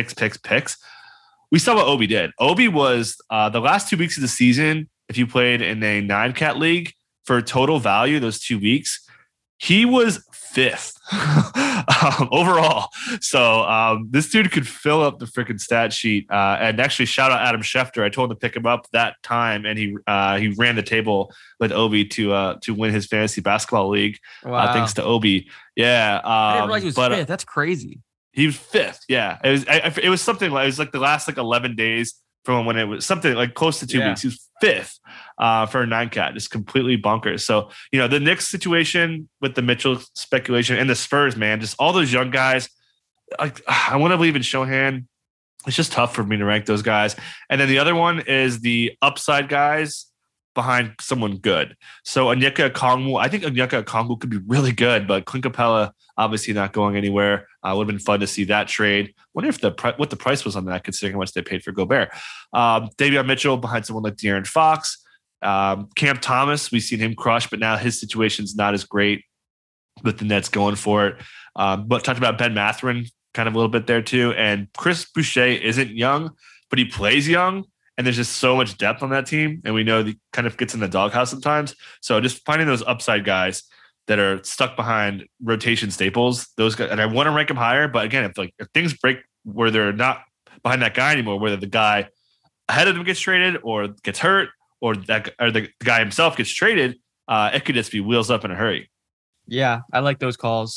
We saw what Obi did. Obi was the last 2 weeks of the season, if you played in a 9-cat league for total value, those 2 weeks, he was 5th overall. So this dude could fill up the freaking stat sheet. And actually, shout out Adam Schefter. I told him to pick him up that time, and he ran the table with Obi to win his fantasy basketball league. Wow. Thanks to Obi. Yeah, I didn't realize he was 5th. That's crazy. He was 5th. Yeah, it was something like, it was like the last like 11 days from when it was something like close to 2 weeks. He was 5th for a 9-cat, just completely bonkers. So, the Knicks situation with the Mitchell speculation and the Spurs, man, just all those young guys. I want to believe in Shohan. It's just tough for me to rank those guys. And then the other one is the upside guys behind someone good. So Onyeka Okongwu, I think Onyeka Okongwu could be really good, but Clint Capella obviously not going anywhere. Would have been fun to see that trade. Wonder if what the price was on that, considering how much they paid for Gobert. Davion Mitchell behind someone like De'Aaron Fox. Cam Thomas, we've seen him crush, but now his situation's not as great with the Nets going for it. But talked about Ben Mathurin kind of a little bit there too. And Chris Boucher isn't young, but he plays young. And there's just so much depth on that team. And we know he kind of gets in the doghouse sometimes. So just finding those upside guys that are stuck behind rotation staples, those guys, and I want to rank them higher. But again, if things break where they're not behind that guy anymore, whether the guy ahead of them gets traded or gets hurt, or the guy himself gets traded, it could just be wheels up in a hurry. Yeah, I like those calls.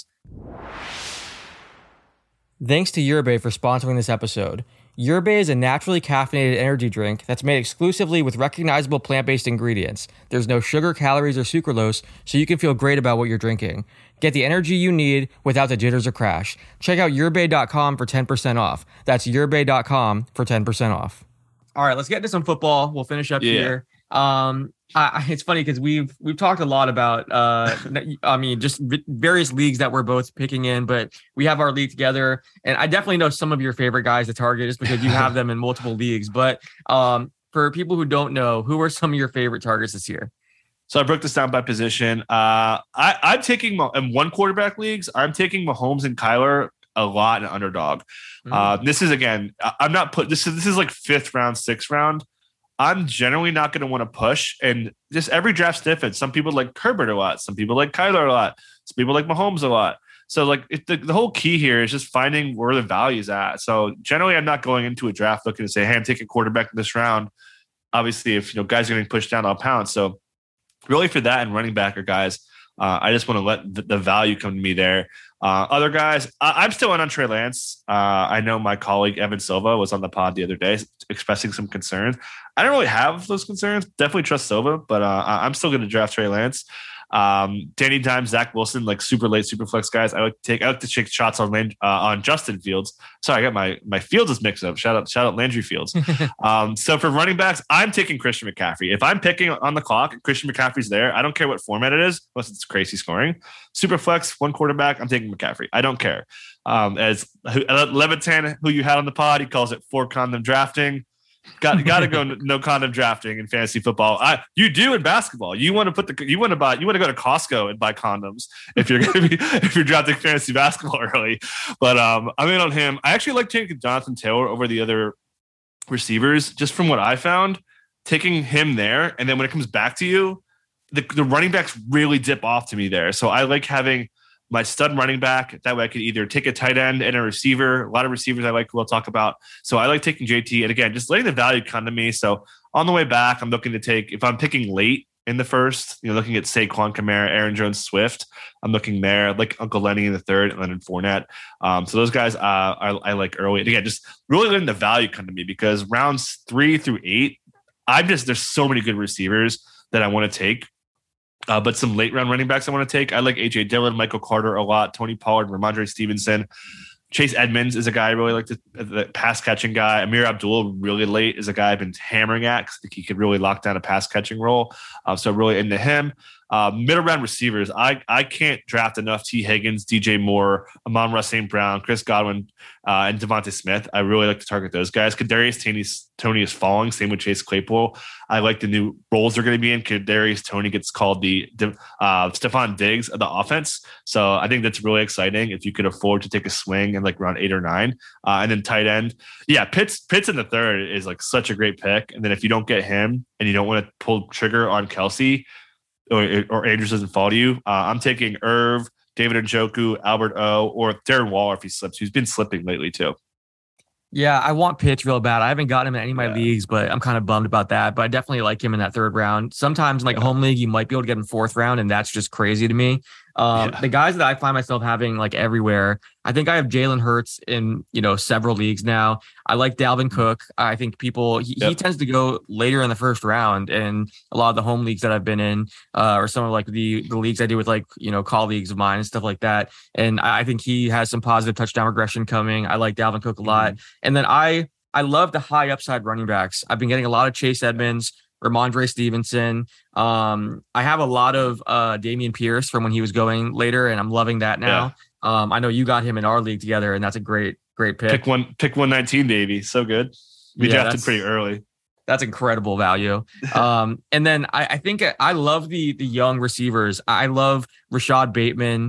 Thanks to Yerbe for sponsoring this episode. Yerbe is a naturally caffeinated energy drink that's made exclusively with recognizable plant-based ingredients. There's no sugar, calories, or sucralose, so you can feel great about what you're drinking. Get the energy you need without the jitters or crash. Check out yerbe.com for 10% off. That's yerbe.com for 10% off. All right, let's get into some football. We'll finish up here. It's funny because we've talked a lot about just various leagues that we're both picking in, but we have our league together, and I definitely know some of your favorite guys to target just because you have them in multiple leagues. But for people who don't know, who are some of your favorite targets this year? So I broke this down by position. I'm taking in one quarterback leagues. I'm taking Mahomes and Kyler a lot in underdog. This is again, I'm not put. This is like 5th round, 6th round. I'm generally not going to want to push, and just every draft's different. Some people like Herbert a lot. Some people like Kyler a lot. Some people like Mahomes a lot. So like the whole key here is just finding where the value is at. So generally I'm not going into a draft looking to say, hey, I'm taking quarterback in this round. Obviously, if guys are getting pushed down, I'll pounce. So really for that and running back are guys, I just want to let the value come to me there. Other guys, I'm still on Trey Lance. I know my colleague Evan Silva was on the pod the other day expressing some concerns. I don't really have those concerns. Definitely trust Silva, but I'm still going to draft Trey Lance. Danny Dimes, Zach Wilson, like super late, super flex guys. I like to take shots on Justin Fields. Sorry, I got my Fields is mixed up. Shout out Landry Fields. So for running backs, I'm taking Christian McCaffrey. If I'm picking on the clock, Christian McCaffrey's there. I don't care what format it is, unless it's crazy scoring. Super flex, one quarterback. I'm taking McCaffrey. I don't care. As Levitan, who you had on the pod, he calls it 4 condom drafting. Got to go no condom drafting in fantasy football. You do in basketball. You want to go to Costco and buy condoms if you're drafting fantasy basketball early. But I'm in on him. I actually like taking Jonathan Taylor over the other receivers, just from what I found. Taking him there, and then when it comes back to you, the running backs really dip off to me there. So I like having my stud running back. That way I could either take a tight end and a receiver. A lot of receivers I like, we'll talk about. So I like taking JT. And again, just letting the value come to me. So on the way back, I'm looking to take, if I'm picking late in the first, looking at Saquon, Kamara, Aaron Jones, Swift, I'm looking there, like Uncle Lenny in the third, and Leonard Fournette. So those guys I like early. And again, just really letting the value come to me, because rounds 3 through 8, there's so many good receivers that I want to take. But some late round running backs I want to take. I like A.J. Dillon, Michael Carter a lot, Tony Pollard, Ramondre Stevenson. Chase Edmonds is a guy I really like, the pass catching guy. Amir Abdul, really late, is a guy I've been hammering at because I think he could really lock down a pass catching role. So really into him. Middle round receivers, I can't draft enough T. Higgins, DJ Moore, Amon-Ra St. Brown, Chris Godwin, and Devontae Smith. I really like to target those guys. Kadarius Toney is falling. Same with Chase Claypool. I like the new roles they're going to be in. Kadarius Toney gets called the Stephon Diggs of the offense. So I think that's really exciting if you could afford to take a swing in like round 8 or 9. And then tight end. Yeah, Pitts in the third is like such a great pick. And then if you don't get him and you don't want to pull trigger on Kelsey, or Andrews doesn't fall to you, I'm taking Irv, David Njoku, Albert O, or Darren Waller if he slips. He's been slipping lately too. Yeah, I want Pitts real bad. I haven't gotten him in any of my leagues, but I'm kind of bummed about that. But I definitely like him in that third round. Sometimes in like a home league, you might be able to get him fourth round, and that's just crazy to me. The guys that I find myself having like everywhere, I think I have Jalen Hurts in, several leagues now. I like Dalvin Cook. I think people, he tends to go later in the first round, and a lot of the home leagues that I've been in, or some of like the leagues I do with like, colleagues of mine and stuff like that. And I think he has some positive touchdown regression coming. I like Dalvin Cook a lot. And then I love the high upside running backs. I've been getting a lot of Chase Edmonds, Ramondre Stevenson. I have a lot of Dameon Pierce from when he was going later, and I'm loving that now. I know you got him in our league together, and that's a great pick. Pick 119, baby. So good. We drafted pretty early. That's incredible value. And then I think I love the young receivers. I love Rashad Bateman,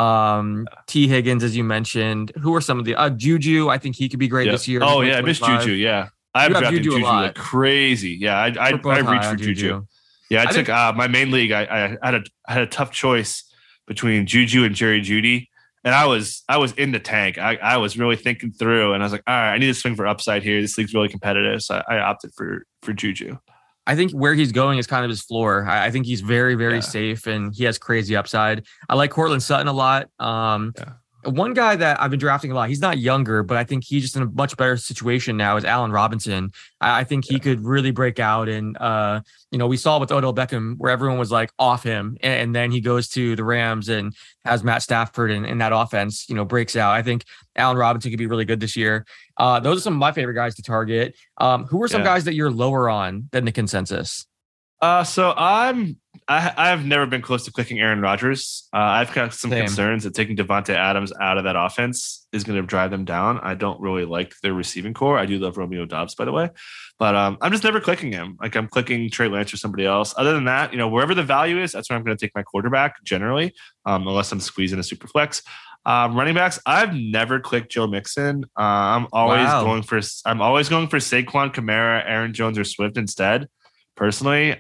T. Higgins, as you mentioned. Who are some of the Juju? I think he could be great this year. Oh yeah, I miss Juju. Yeah, I've drafted Juju like crazy. Yeah, I reached for Juju. Yeah, I took my main league. I had a tough choice between Juju and Jerry Jeudy. And I was in the tank. I was really thinking through, and I was like, all right, I need to swing for upside here. This league's really competitive. So I opted for Juju. I think where he's going is kind of his floor. I think he's very, very safe, and he has crazy upside. I like Cortland Sutton a lot. One guy that I've been drafting a lot, he's not younger, but I think he's just in a much better situation now, is Allen Robinson. I think he could really break out. And, we saw with Odell Beckham where everyone was like off him. And then he goes to the Rams and has Matt Stafford and that offense, breaks out. I think Allen Robinson could be really good this year. Those are some of my favorite guys to target. Who are some guys that you're lower on than the consensus? So I've never been close to clicking Aaron Rodgers. I've got some concerns that taking Devontae Adams out of that offense is going to drive them down. I don't really like their receiving core. I do love Romeo Doubs, by the way, but I'm just never clicking him. Like I'm clicking Trey Lance or somebody else. Other than that, wherever the value is, that's where I'm going to take my quarterback generally, unless I'm squeezing a super flex. Running backs, I've never clicked Joe Mixon. I'm always going for Saquon, Kamara, Aaron Jones, or Swift instead. Personally,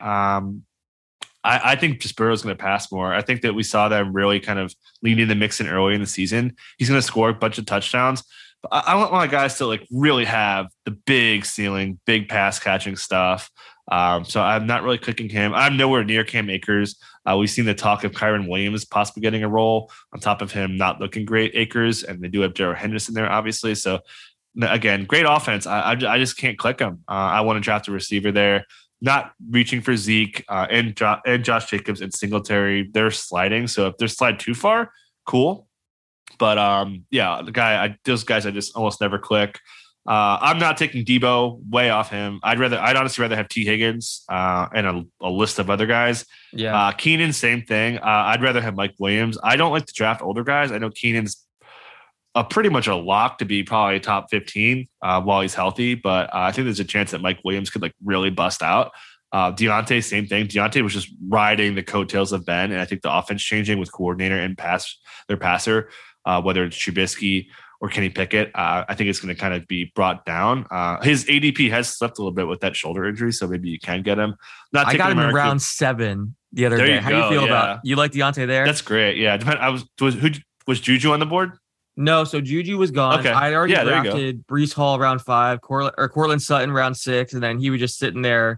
I think just Burrow's going to pass more. I think that we saw them really kind of leaning the Mixon early in the season. He's going to score a bunch of touchdowns. But I want my guys to like really have the big ceiling, big pass catching stuff. So I'm not really clicking him. I'm nowhere near Cam Akers. We've seen the talk of Kyron Williams possibly getting a role on top of him not looking great, Akers, and they do have Darrell Henderson there, obviously. So again, great offense. I just can't click him. I want to draft a receiver there. Not reaching for Zeke and Josh Jacobs and Singletary. They're sliding. So if they slide too far, cool. But those guys I just almost never click. I'm not taking Debo, way off him. I'd honestly rather have T. Higgins and a list of other guys. Yeah. Keenan, same thing. I'd rather have Mike Williams. I don't like to draft older guys. I know Keenan's pretty much a lock to be probably top 15 while he's healthy, but I think there's a chance that Mike Williams could like really bust out. Deontay, same thing. Deontay was just riding the coattails of Ben, and I think the offense changing with coordinator and their passer, whether it's Trubisky or Kenny Pickett, I think it's going to kind of be brought down. His ADP has slipped a little bit with that shoulder injury, so maybe you can get him. I got him in round 7 the other day. How do you feel about you like Deontay there? That's great. Yeah, was Juju on the board? No, so Juju was gone. Okay. I'd already drafted Breece Hall round 5, Cortland Sutton round 6, and then he was just sitting there.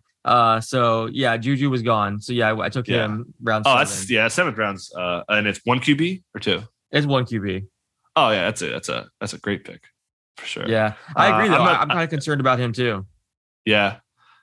Juju was gone. So I took him round 7. That's 7th rounds. And it's 1 QB or 2? It's 1 QB. Oh yeah, that's a great pick for sure. Yeah, I agree though. I'm kind of concerned about him too. Yeah.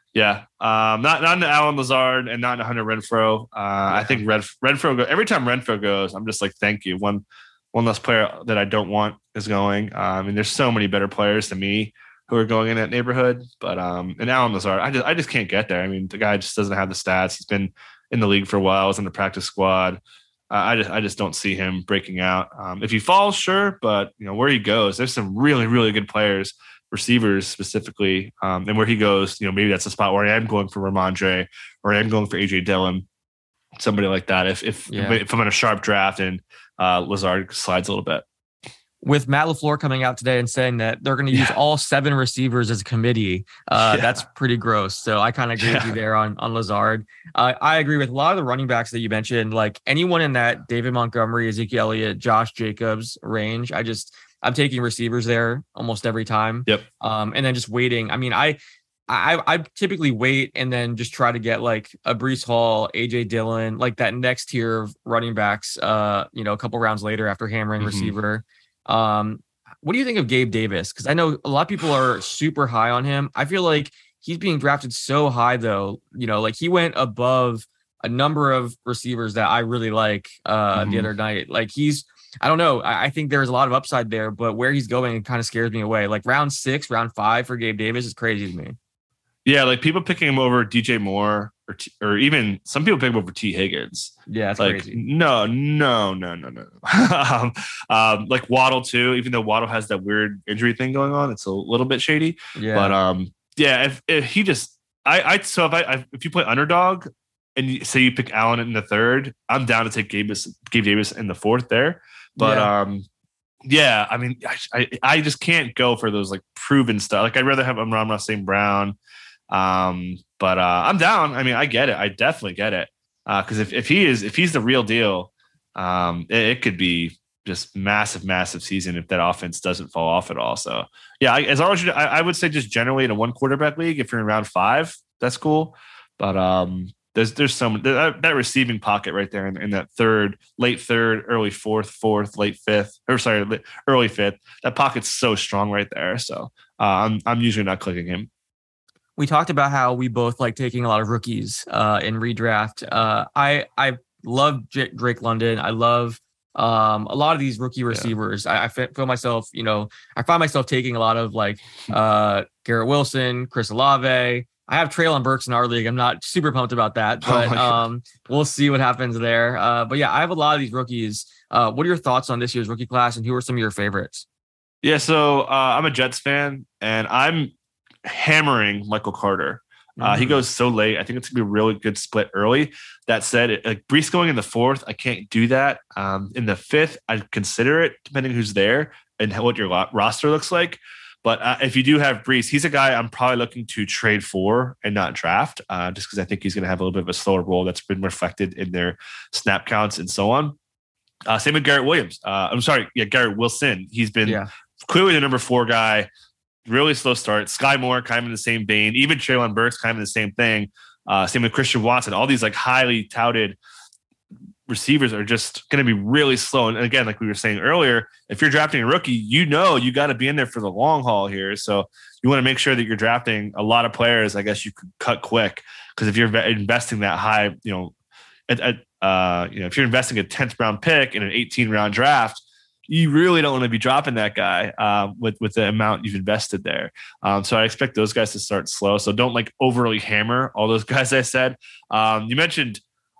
Not into Alan Lazard and not into Hunter Renfrow. I think Renfrow every time Renfrow goes, I'm just like, thank you. One less player that I don't want is going. There's so many better players to me who are going in that neighborhood. But and Alan Lazard, I just can't get there. The guy just doesn't have the stats. He's been in the league for a while. Was in the practice squad. I just don't see him breaking out. If he falls, sure, but where he goes, there's some really, really good players, receivers specifically, and where he goes, maybe that's a spot where I am going for Ramondre or I am going for AJ Dillon, somebody like that. If I'm in a sharp draft and Lazard slides a little bit. with Matt LaFleur coming out today and saying that they're going to use all 7 receivers as a committee, that's pretty gross. So I kind of agree with you there on Lazard. I agree with a lot of the running backs that you mentioned, like anyone in that David Montgomery, Ezekiel Elliott, Josh Jacobs range. I'm taking receivers there almost every time. Yep. And then just waiting. I mean, I typically wait and then just try to get like a Breece Hall, AJ Dillon, like that next tier of running backs, a couple rounds later after hammering receiver. What do you think of Gabe Davis? Because I know a lot of people are super high on him. I feel like he's being drafted so high though, like he went above a number of receivers that I really like the other night. Like I don't know. I think there's a lot of upside there, but where he's going kind of scares me away. Like round 6, round 5 for Gabe Davis is crazy to me. Yeah, like people picking him over DJ Moore or even some people pick him over T. Higgins. Yeah, it's like, crazy. No. Like Waddle too, even though Waddle has that weird injury thing going on, it's a little bit shady. Yeah. But if he just if you play underdog and you say you pick Allen in the 3rd, I'm down to take Gabe Davis in the 4th there. But I mean, I just can't go for those like proven stuff. Like I'd rather have Amon-Ra St. Brown. But I'm down. I mean, I get it. I definitely get it. Because if he's the real deal, it could be just massive season if that offense doesn't fall off at all. So yeah, I would say just generally in a 1 quarterback league, if you're in round 5, that's cool. But there's some that receiving pocket right there in that 3rd, late 3rd, early 4th, late 5th, early 5th. That pocket's so strong right there. So I'm usually not clicking him. We talked about how we both like taking a lot of rookies in redraft. I love Drake London. I love a lot of these rookie receivers. I feel myself, I find myself taking a lot of like Garrett Wilson, Chris Olave. I have Treylon Burks in our league. I'm not super pumped about that, but we'll see what happens there. But yeah, I have a lot of these rookies. What are your thoughts on this year's rookie class, and who are some of your favorites? Yeah, so I'm a Jets fan, and I'm hammering Michael Carter. He goes so late. I think it's gonna be a really good split early. That said, Breece going in the 4th, I can't do that. In the 5th, I'd consider it depending who's there and what your roster looks like. But if you do have Breece, he's a guy I'm probably looking to trade for and not draft, just because I think he's going to have a little bit of a slower role that's been reflected in their snap counts and so on. Same with Garrett Williams. Garrett Wilson. He's been clearly the number 4 guy. Really slow start. Sky Moore kind of in the same vein. Even Treylon Burks kind of the same thing. Same with Christian Watson. All these like highly touted receivers are just going to be really slow. And again, like we were saying earlier, if you're drafting a rookie, you got to be in there for the long haul here. So you want to make sure that you're drafting a lot of players. I guess you could cut quick, because if you're investing that high, if you're investing a 10th round pick in an 18 round draft, you really don't want to be dropping that guy with the amount you've invested there. So I expect those guys to start slow. So don't like overly hammer all those guys I said. You mentioned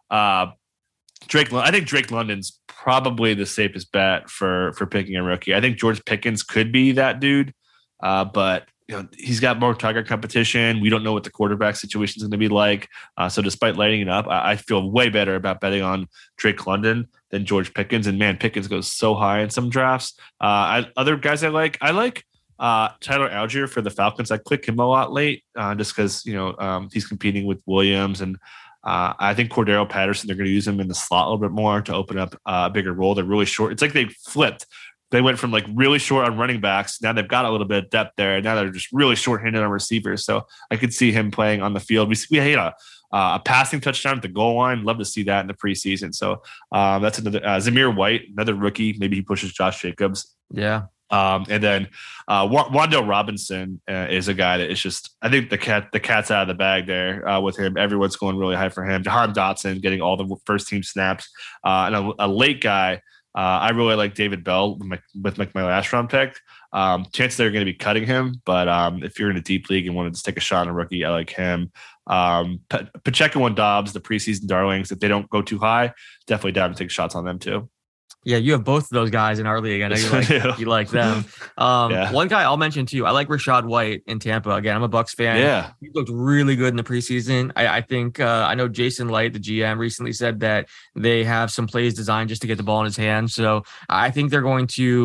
Drake. I think Drake London's probably the safest bet for picking a rookie. I think George Pickens could be that dude, but he's got more target competition. We don't know what the quarterback situation is going to be like. So despite lighting it up, I feel way better about betting on Drake London than George Pickens. And man, Pickens goes so high in some drafts. Other guys I like Tyler Algier for the Falcons. I click him a lot late just because he's competing with Williams, and I think Cordero Patterson, they're going to use him in the slot a little bit more to open up a bigger role. They're really short. It's like they flipped. They went from like really short on running backs. Now they've got a little bit of depth there. Now they're just really short-handed on receivers. So I could see him playing on the field. We had a passing touchdown at the goal line. Love to see that in the preseason. So that's another Zamir White, another rookie. Maybe he pushes Josh Jacobs. Yeah. And then Wan'Dale Robinson is a guy that is just, I think the cat's out of the bag there with him. Everyone's going really high for him. Jahan Dotson getting all the first team snaps. And a late guy, I really like David Bell with my last round pick. Chances they're going to be cutting him, but if you're in a deep league and wanted to take a shot on a rookie, I like him. Pacheco and Dobbs, the preseason darlings, if they don't go too high, definitely down to take shots on them too. Yeah, you have both of those guys in our league. I know you like them. One guy I'll mention too, I like Rachaad White in Tampa. Again, I'm a Bucs fan. Yeah. He looked really good in the preseason. I think I know Jason Light, the GM, recently said that they have some plays designed just to get the ball in his hands. So I think they're going to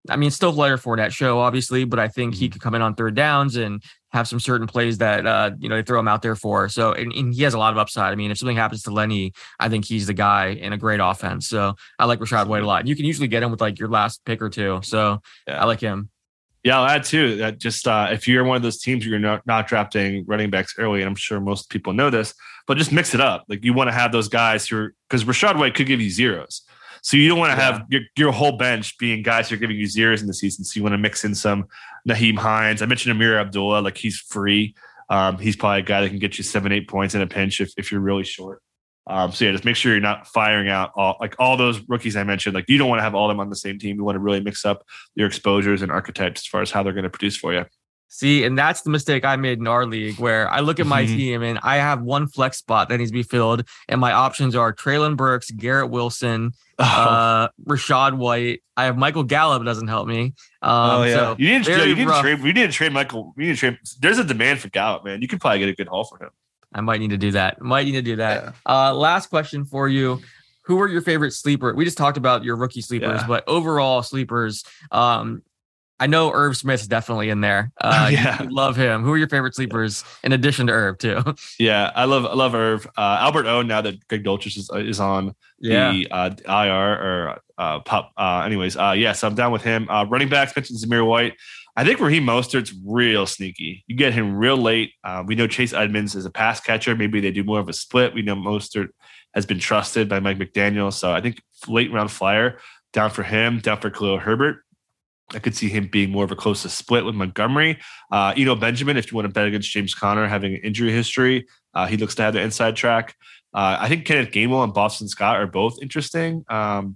I mean, still Leonard Fournette show, obviously, but I think he could come in on third downs and have some certain plays that, they throw him out there for. So, and he has a lot of upside. I mean, if something happens to Lenny, I think he's the guy in a great offense. So I like Rachaad White a lot. You can usually get him with like your last pick or two. So I like him. Yeah, I'll add too that just if you're one of those teams, you're not drafting running backs early, and I'm sure most people know this, but just mix it up. Like you want to have those guys because Rachaad White could give you zeros. So you don't want to have your whole bench being guys who are giving you zeros in the season. So you want to mix in some Naheem Hines. I mentioned Amir Abdullah, like he's free. He's probably a guy that can get you 7-8 points in a pinch if you're really short. So yeah, just make sure you're not firing out all those rookies I mentioned. Like you don't want to have all of them on the same team. You want to really mix up your exposures and archetypes as far as how they're going to produce for you. See, and that's the mistake I made in our league where I look at my team and I have one flex spot that needs to be filled. And my options are Treylon Burks, Garrett Wilson, Rachaad White. I have Michael Gallup doesn't help me. So you need to trade. We need to trade Michael. We need to trade. There's a demand for Gallup, man. You could probably get a good haul for him. I might need to do that. Yeah. Last question for you. Who are your favorite sleeper? We just talked about your rookie sleepers, but overall sleepers, I know Irv Smith is definitely in there. You love him. Who are your favorite sleepers in addition to Irv too? Yeah, I love Irv. Albert O, now that Greg Dulcich is on the IR or pop. So I'm down with him. Running backs, mentioned Zamir White. I think Raheem Mostert's real sneaky. You get him real late. We know Chase Edmonds is a pass catcher. Maybe they do more of a split. We know Mostert has been trusted by Mike McDaniel. So I think late round flyer down for him, down for Khalil Herbert. I could see him being more of a close split with Montgomery. Benjamin, if you want to bet against James Conner having an injury history, he looks to have the inside track. I think Kenneth Gainwell and Boston Scott are both interesting.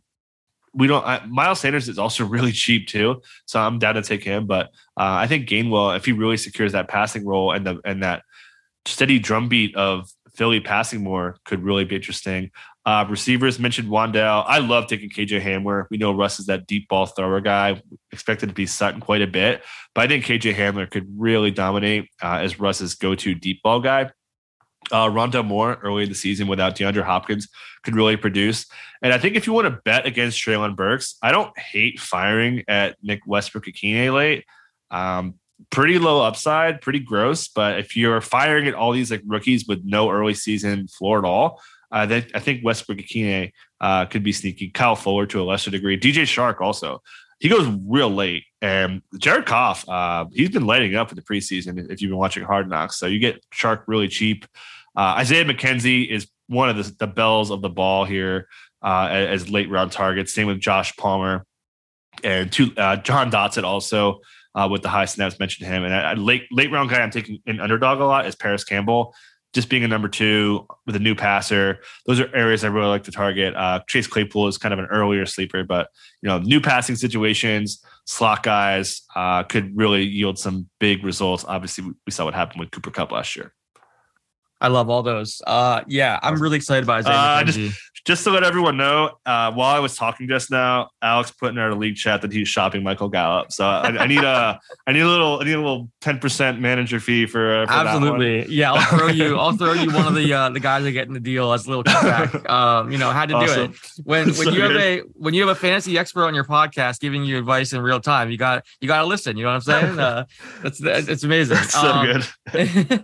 Miles Sanders is also really cheap too, so I'm down to take him. But I think Gainwell, if he really secures that passing role and that steady drumbeat of Philly passing more, could really be interesting. Receivers, mentioned Wan'Dale. I love taking KJ Hamler. We know Russ is that deep ball thrower guy. Expected to be Sutton quite a bit, but I think KJ Hamler could really dominate as Russ's go-to deep ball guy. Rondale Moore early in the season without DeAndre Hopkins could really produce. And I think if you want to bet against Treylon Burks, I don't hate firing at Nick Westbrook-Ikine late. Pretty low upside, pretty gross. But if you're firing at all these like rookies with no early season floor at all, I think Westbrook-Ikine could be sneaky. Kyle Fuller to a lesser degree. DJ Shark also. He goes real late. And Jared Goff, he's been lighting up in the preseason if you've been watching Hard Knocks. So you get Shark really cheap. Isaiah McKenzie is one of the bells of the ball here as late round targets. Same with Josh Palmer and John Dotson also with the high snaps, mentioned him. And a late round guy I'm taking an underdog a lot is Paris Campbell. Just being a number 2 with a new passer. Those are areas I really like to target. Chase Claypool is kind of an earlier sleeper, but new passing situations, slot guys could really yield some big results. Obviously, we saw what happened with Cooper Kupp last year. I love all those. I'm really excited about Isaiah McKenzie. Just to let everyone know, while I was talking just now, Alex put in our league chat that he's shopping Michael Gallup. So I need a little 10% manager fee for absolutely. That one. Yeah, I'll throw you one of the guys that get in the deal as a little kickback. Had to awesome. do it when you have a fantasy expert on your podcast giving you advice in real time. You got to listen. You know what I'm saying? It's amazing. That's so good.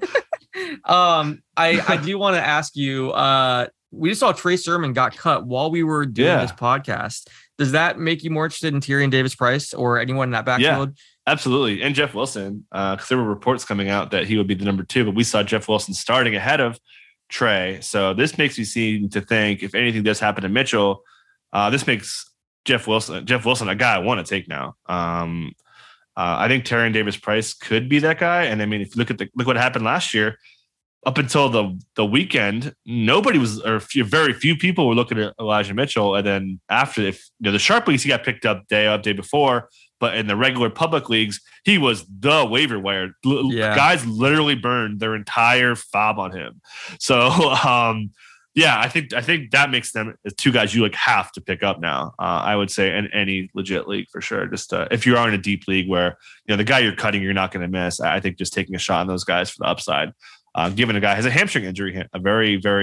I do want to ask you, we just saw Trey Sermon got cut while we were doing this podcast. Does that make you more interested in Tyrion Davis-Price or anyone in that backfield? Yeah, absolutely. And Jeff Wilson, because there were reports coming out that he would be the number 2, but we saw Jeff Wilson starting ahead of Trey. So this makes me seem to think if anything does happen to Mitchell, this makes Jeff Wilson a guy I want to take now. I think Tyrion Davis-Price could be that guy. And I mean, if you look what happened last year, up until the weekend, nobody was, or very few people were looking at Elijah Mitchell. And then after, the Sharp leagues, he got picked up day before, but in the regular public leagues, he was the waiver wire. Guys literally burned their entire fob on him. So, I think that makes them 2 guys you have to pick up now. I would say in any legit league for sure. Just if you are in a deep league where the guy you're cutting you're not going to miss, I think just taking a shot on those guys for the upside. Given a guy has a hamstring injury, a very very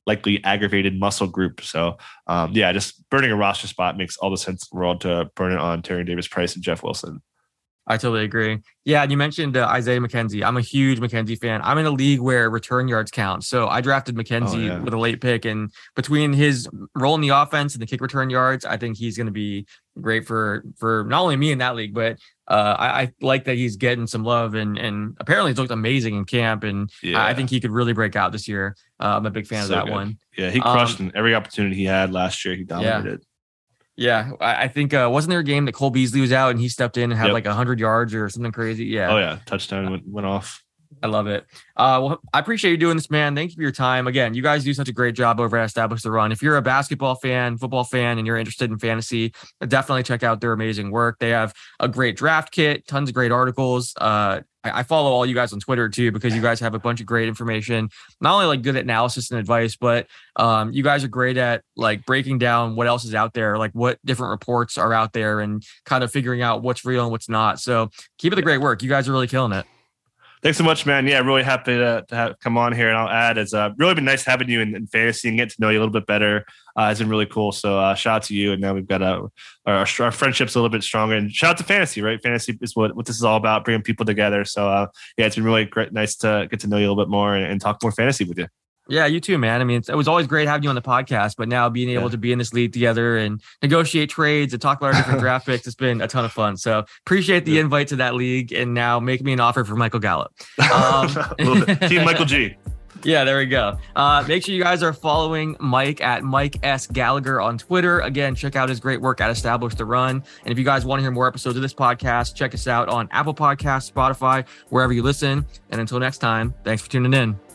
likely aggravated muscle group. So just burning a roster spot makes all the sense in the world to burn it on Tyrion Davis-Price and Jeff Wilson. I totally agree. Yeah, and you mentioned Isaiah McKenzie. I'm a huge McKenzie fan. I'm in a league where return yards count. So I drafted McKenzie with a late pick, and between his role in the offense and the kick return yards, I think he's going to be great for not only me in that league, but I like that he's getting some love, and apparently he's looked amazing in camp, and I think he could really break out this year. I'm a big fan of that good. One. Yeah, he crushed in every opportunity he had last year. He dominated. Yeah, I think wasn't there a game that Cole Beasley was out and he stepped in and had like 100 yards or something crazy? Yeah. Oh yeah, touchdown went off. I love it. Well, I appreciate you doing this, man. Thank you for your time. Again, you guys do such a great job over at Establish the Run. If you're a basketball fan, football fan, and you're interested in fantasy, definitely check out their amazing work. They have a great draft kit, tons of great articles. I follow all you guys on Twitter too, because you guys have a bunch of great information, not only like good at analysis and advice, but you guys are great at like breaking down what else is out there, like what different reports are out there and kind of figuring out what's real and what's not. So keep up the great work. You guys are really killing it. Thanks so much, man. Yeah, really happy to come on here. And I'll add, it's really been nice having you in fantasy and get to know you a little bit better. It's been really cool. So shout out to you. And now we've got our friendship's a little bit stronger. And shout out to fantasy, right? Fantasy is what this is all about, bringing people together. So it's been really great, nice to get to know you a little bit more and talk more fantasy with you. Yeah, you too, man. I mean, it was always great having you on the podcast, but now being able to be in this league together and negotiate trades and talk about our different draft picks, it's been a ton of fun. So appreciate the invite to that league, and now make me an offer for Michael Gallup. Team Michael G. Yeah, there we go. Make sure you guys are following Mike at Mike S. Gallagher on Twitter. Again, check out his great work at Establish the Run. And if you guys want to hear more episodes of this podcast, check us out on Apple Podcasts, Spotify, wherever you listen. And until next time, thanks for tuning in.